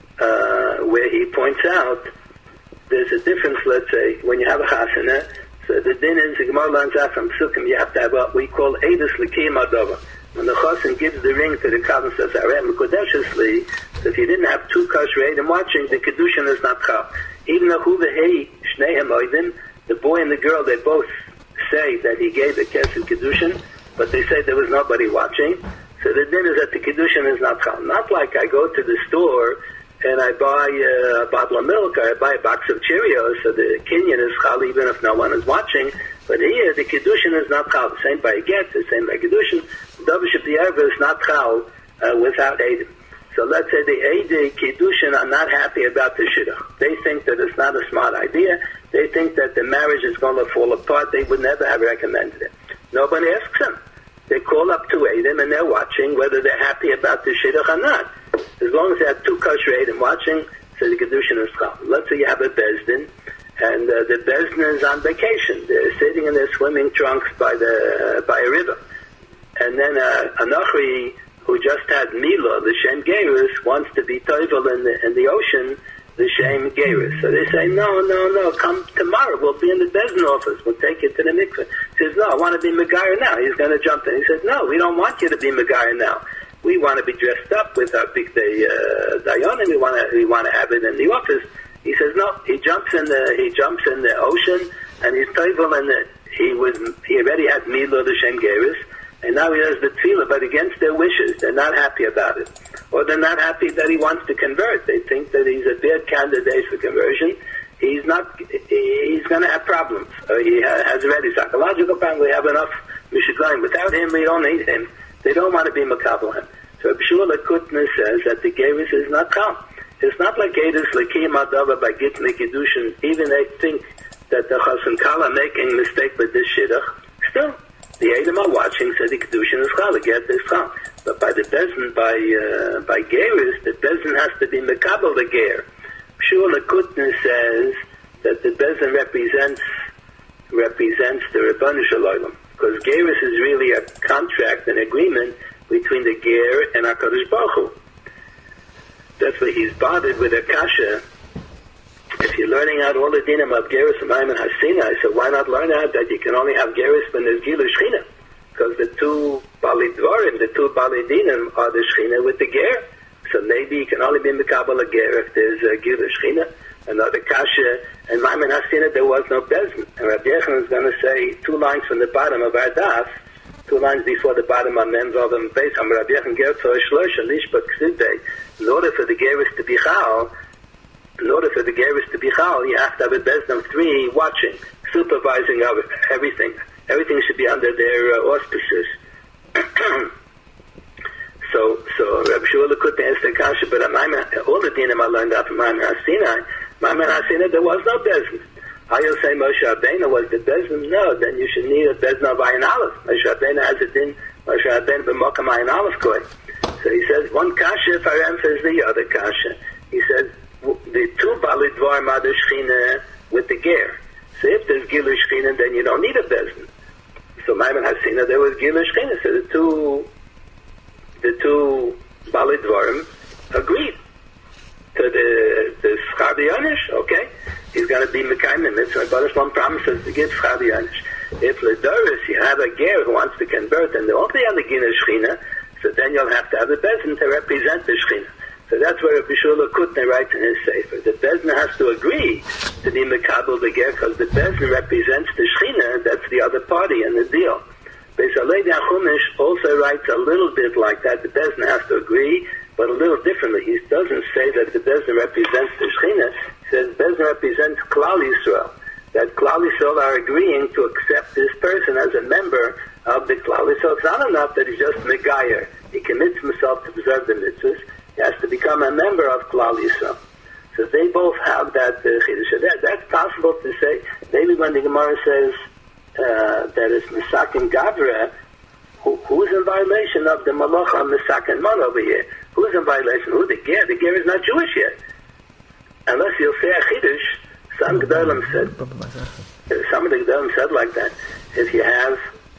uh, where he points out there's a difference, let's say, when you have a chasana, so the din is, the Gemara learns out from Psukim, you have to have what we call Eidus L'Kiyim Adova. When the chasan gives the ring to the Kavan, says, Arem Kodeshesli, so if you didn't have two kosher Eidim watching, the Kedushin is not chal. Even though Huvehei Shneihem Oidim, the boy and the girl, they both say that he gave the Kesed Kedushin, but they say there was nobody watching. So the din is that the Kedushin is not chal. Not like I go to the store and I buy uh, a bottle of milk or I buy a box of Cheerios, so the Kenyan is chal even if no one is watching. But here, the Kedushin is not chal. The same by Get, the same by Kedushin. Davish of the Erva is not chal uh, without Eidim. So let's say the Eidei Kedushin are not happy about the Shidduch. They think that it's not a smart idea. They think that the marriage is going to fall apart. They would never have recommended it. Nobody asks them. They call up to Eidim and they're watching whether they're happy about the Shidduch or not. As long as they have two kosher Eidim watching, so the Kedushin is chal. Let's say you have a Bezdin, and uh, the Bezdin is on vacation. They're sitting in their swimming trunks by the uh, by a river. And then uh, a Nochri who just had Mila, the Shem Gerus, wants to be toivel in the, in the ocean, the Shem Gerus. So they say, no, no, no, come tomorrow. We'll be in the Bezdin office. We'll take you to the mikveh. He says, no, I want to be Megayer now. He's going to jump in. He says, no, we don't want you to be Megayer now. We want to be dressed up with our big day uh, dayanim. We want to we want to have it in the office. He says, no. He jumps in the he jumps in the ocean and he's toivel in the he was he already had Mila, the Shem Gerus. And now he has the tefillah, but against their wishes. They're not happy about it. Or they're not happy that he wants to convert. They think that he's a bad candidate for conversion. He's not, he's going to have problems. Or he has already psychological problems. We have enough Mishiglayim. Without him, we don't need him. They don't want to be Makabal him. So B'shua Kutna says that the Gerus is not calm. It's not like Eidus L'Kiyim Adava by Gittin Kedushin. Even they think that the Chasan Kala making a mistake with this Shidduch. Still, the Eidim are watching, so the Kedushin is chal, the Get is chal. But by the Bezdin, by uh, by Gerus, the Bezdin has to be Mekabel the Ger. Pshua Lekutna says that the Bezdin represents represents the Rebbeinu Shalom, because Gerus is really a contract, an agreement between the Ger and HaKadosh Baruch Hu. That's why he's bothered with a kasha. If you're learning out all the dinim of Gerus and Maimon Hasinai, so why not learn out that you can only have Gerus when there's Gilu Shechina? Because the two Bali Dvarim, the two Bali Dinim are the Shechina with the Ger. So maybe you can only be Mekabel a Ger if there's uh, Gilu Shechina. Another Kasha, and Maimon Hasinai, there was no Bezdin. And Rabbi Yechon is going to say two lines from the bottom of our daf, two lines before the bottom of Memvav and Beis, Am Rabbi Yechon Gertzo Shlosh Lishpat Ksibbe. In order for the Geras to be Chal, in order for the Geras to be Chal, you have to have a Bezdin of three watching, supervising of everything. Everything should be under their uh, auspices. so, so Rabbi Shmuel couldn't ask the kasha, but all the dinim I learned out from Maimon HaSinai, Maimon HaSinai, there was no Bezdin. How you say Moshe Rabbeinu was the Bezdin? No, then you should need a Bezdin of Ayin Aleph. Moshe Rabbeinu has a din, Moshe Rabbeinu b'mokam Ayin Aleph koi. So he says, one kasha for emphasis the other kasha. He says, the two Balei Dvar Mother Shechina with the Ger. So if there's Gilu Shechina, then you don't need a Bezdin. So Maimon HaSinai, there was Gilu Shechina. So the two, the two Balei Dvarim agreed to the, the Schar B'Yonish, okay? He's going to be Mekayim in Mitzvah. Baruch Shalom promises to give Schar B'Yonish. If L'Doris, you have a Ger who wants to convert, and they won't be on the Gina Shechina, so then you'll have to have a Bezdin to represent the Shechina. So that's where Rabbi Shula Kutner writes in his Sefer. The Bezdin has to agree to be Mekabel the Ger, because the Bezdin represents the Shechina, that's the other party in the deal. Beis Alevi HaChumash also writes a little bit like that. The Bezdin has to agree, but a little differently. He doesn't say that the Bezdin represents the Shechina. He says Bezdin represents Klal Yisrael. That Klal Yisrael are agreeing to accept this person as a member of the Klal Yisrael. It's not enough that he's just Megayer. He commits himself to observe the mitzvahs. He has to become a member of Klal Yisrael. So they both have that uh, Chiddush. That, that's possible to say. Maybe when the Gemara says uh, that it's Misakin Gavra, who, who's in violation of the Malacha Misakin Mon over here? Who's in violation? Who? The Ger? The Ger is not Jewish yet. Unless you'll say a Chiddush, some Gedolim said, some of the Gedolim said like that. If you have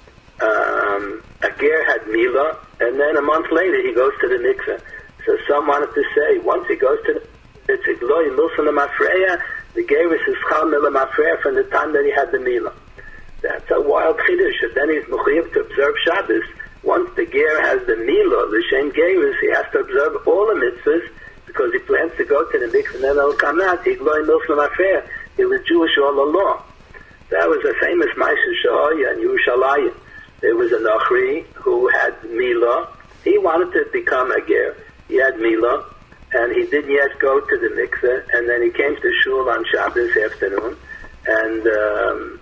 um, a Ger had Mila, and then a month later he goes to the mikveh. So some wanted to say, once he goes to the it's a glory milson mafreya, the Ger is his chal mila mafreya from the time that he had the Mila. That's a wild Chiddush. Then he's mechuyev to observe Shabbos. Once the Ger has the Mila, the Shem Geirus, he has to observe all the mitzvahs, because he plans to go to the mikveh, and then he'll come out. He glory milson mafreya. He was Jewish all along. That was a famous Ma'aser Sha'aya in Yerushalayim. There was a Nachri who had Mila. He wanted to become a Ger. He had Mila, and he didn't yet go to the mikveh, and then he came to shul on Shabbos afternoon, and um,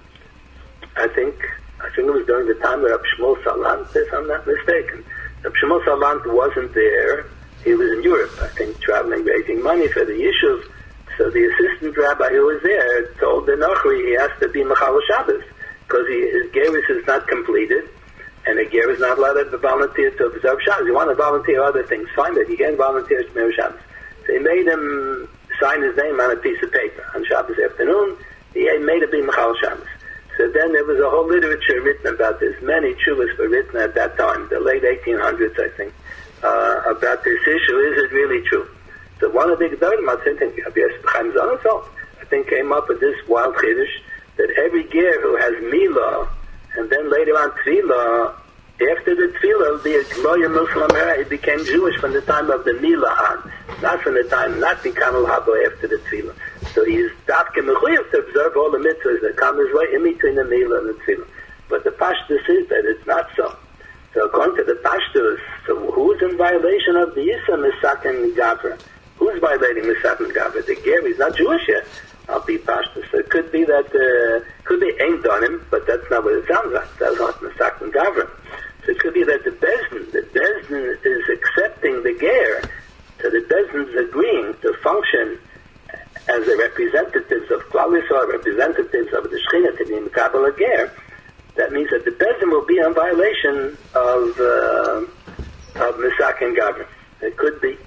I think I think it was during the time of Reb Shmuel Salant, if I'm not mistaken. Reb Shmuel Salant wasn't there. He was in Europe, I think, traveling, raising money for the Yishuv. So the assistant rabbi who was there told the Nachri he has to be Mechal Shabbos, because his Gerus is not completed, and a Ger is not allowed to volunteer to observe Shabbos. You want to volunteer other things, fine, but he can't volunteer to observe Shabbos. So he made him sign his name on a piece of paper on Shabbos afternoon. He made it be Mechal Shabbos. So then there was a whole literature written about this. Many chuvas were written at that time, the late eighteen hundreds, I think, uh, about this issue. Is it really true? So one of the Gedolim, I think, Chaim Zonenfeld, I think, came up with this wild Chiddush that every Ger who has Mila, and then later on Tefillah, after the Tefillah, the lawyer Muslim he became Jewish from the time of the Mila on, not from the time, not the Kanal Habo after the Tefillah. So he's Dafke Mechuyev to observe all the mitzvahs that come his way in between the Mila and the Tefillah. But the Pashtus is that it's not so. So according to the Pashtus, so who's in violation of the Yisa Misakin Gavra? Who's violating Misakin Gavra? The Ger, he's not Jewish yet. I'll be Pashtus. So it could be that, uh, could be aimed on him, but that's not what it sounds like. That's not Misakin Gavra. So it could be that the Bezdin, the Bezdin is accepting the Ger, so the Bezdin is agreeing to function as the representatives of Klal Yisrael, representatives of the Shechina to be Mekabel Ger. That means that the Bezdin will be in violation of uh, of Misakin Gavra. It could be.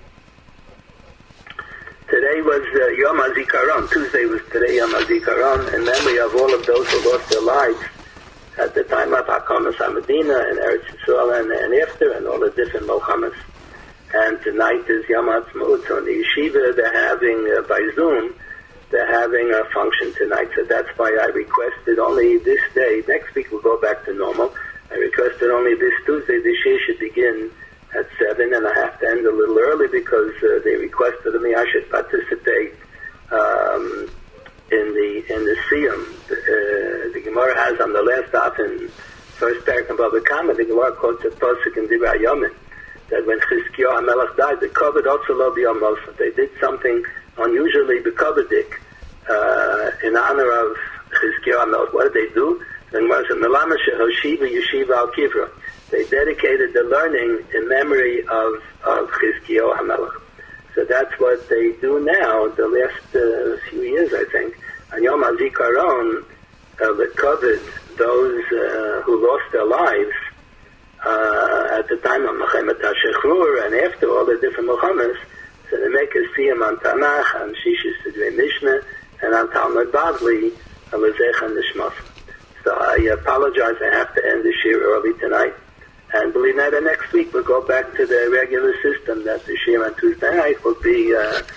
Today was uh, Yom HaZikaron. Tuesday was today Yom HaZikaron, in memory of all of those who lost their lives at the time of Hakamas HaMedina and Eretz Yisrael and, and after, and all the different Mohammeds. And tonight is Yom HaTzmaut. So in the yeshiva, they're having, uh, by Zoom, they're having a function tonight. So that's why I requested only this day. Next week we'll go back to normal. I requested only this Tuesday. This year should begin at seven, and I have to end a little early because uh, they requested of me I should participate um, in the in the Siyum. Uh, the Gemara has on the last daf in first parak in Bava Kama, the Gemara quotes a pasuk in Divrei Yomin that when Chizkiyahu HaMelech died, the covered also lo b'yom Mosa. They did something unusually bekovedik uh, in honor of Chizkiyahu HaMelech. What did they do? Then was a Melama Shehoshiva Yeshiva Al Kivra. They dedicated the learning in memory of of Chizkiyahu HaMelech. So that's what they do now. The last uh, few years, I think, on Yom HaZikaron, uh, the covered those uh, who lost their lives uh, at the time of Mechemet HaShechrur and after all the different Mechemes. So they make a siyam on Tanakh, on Shishis Sidrei Mishnah, and on Talmud Bavli, on Lezech and Nishmas. So I apologize, I have to end the shir early tonight. And believe me, that next week we'll go back to the regular system that the shir on Tuesday night will be uh,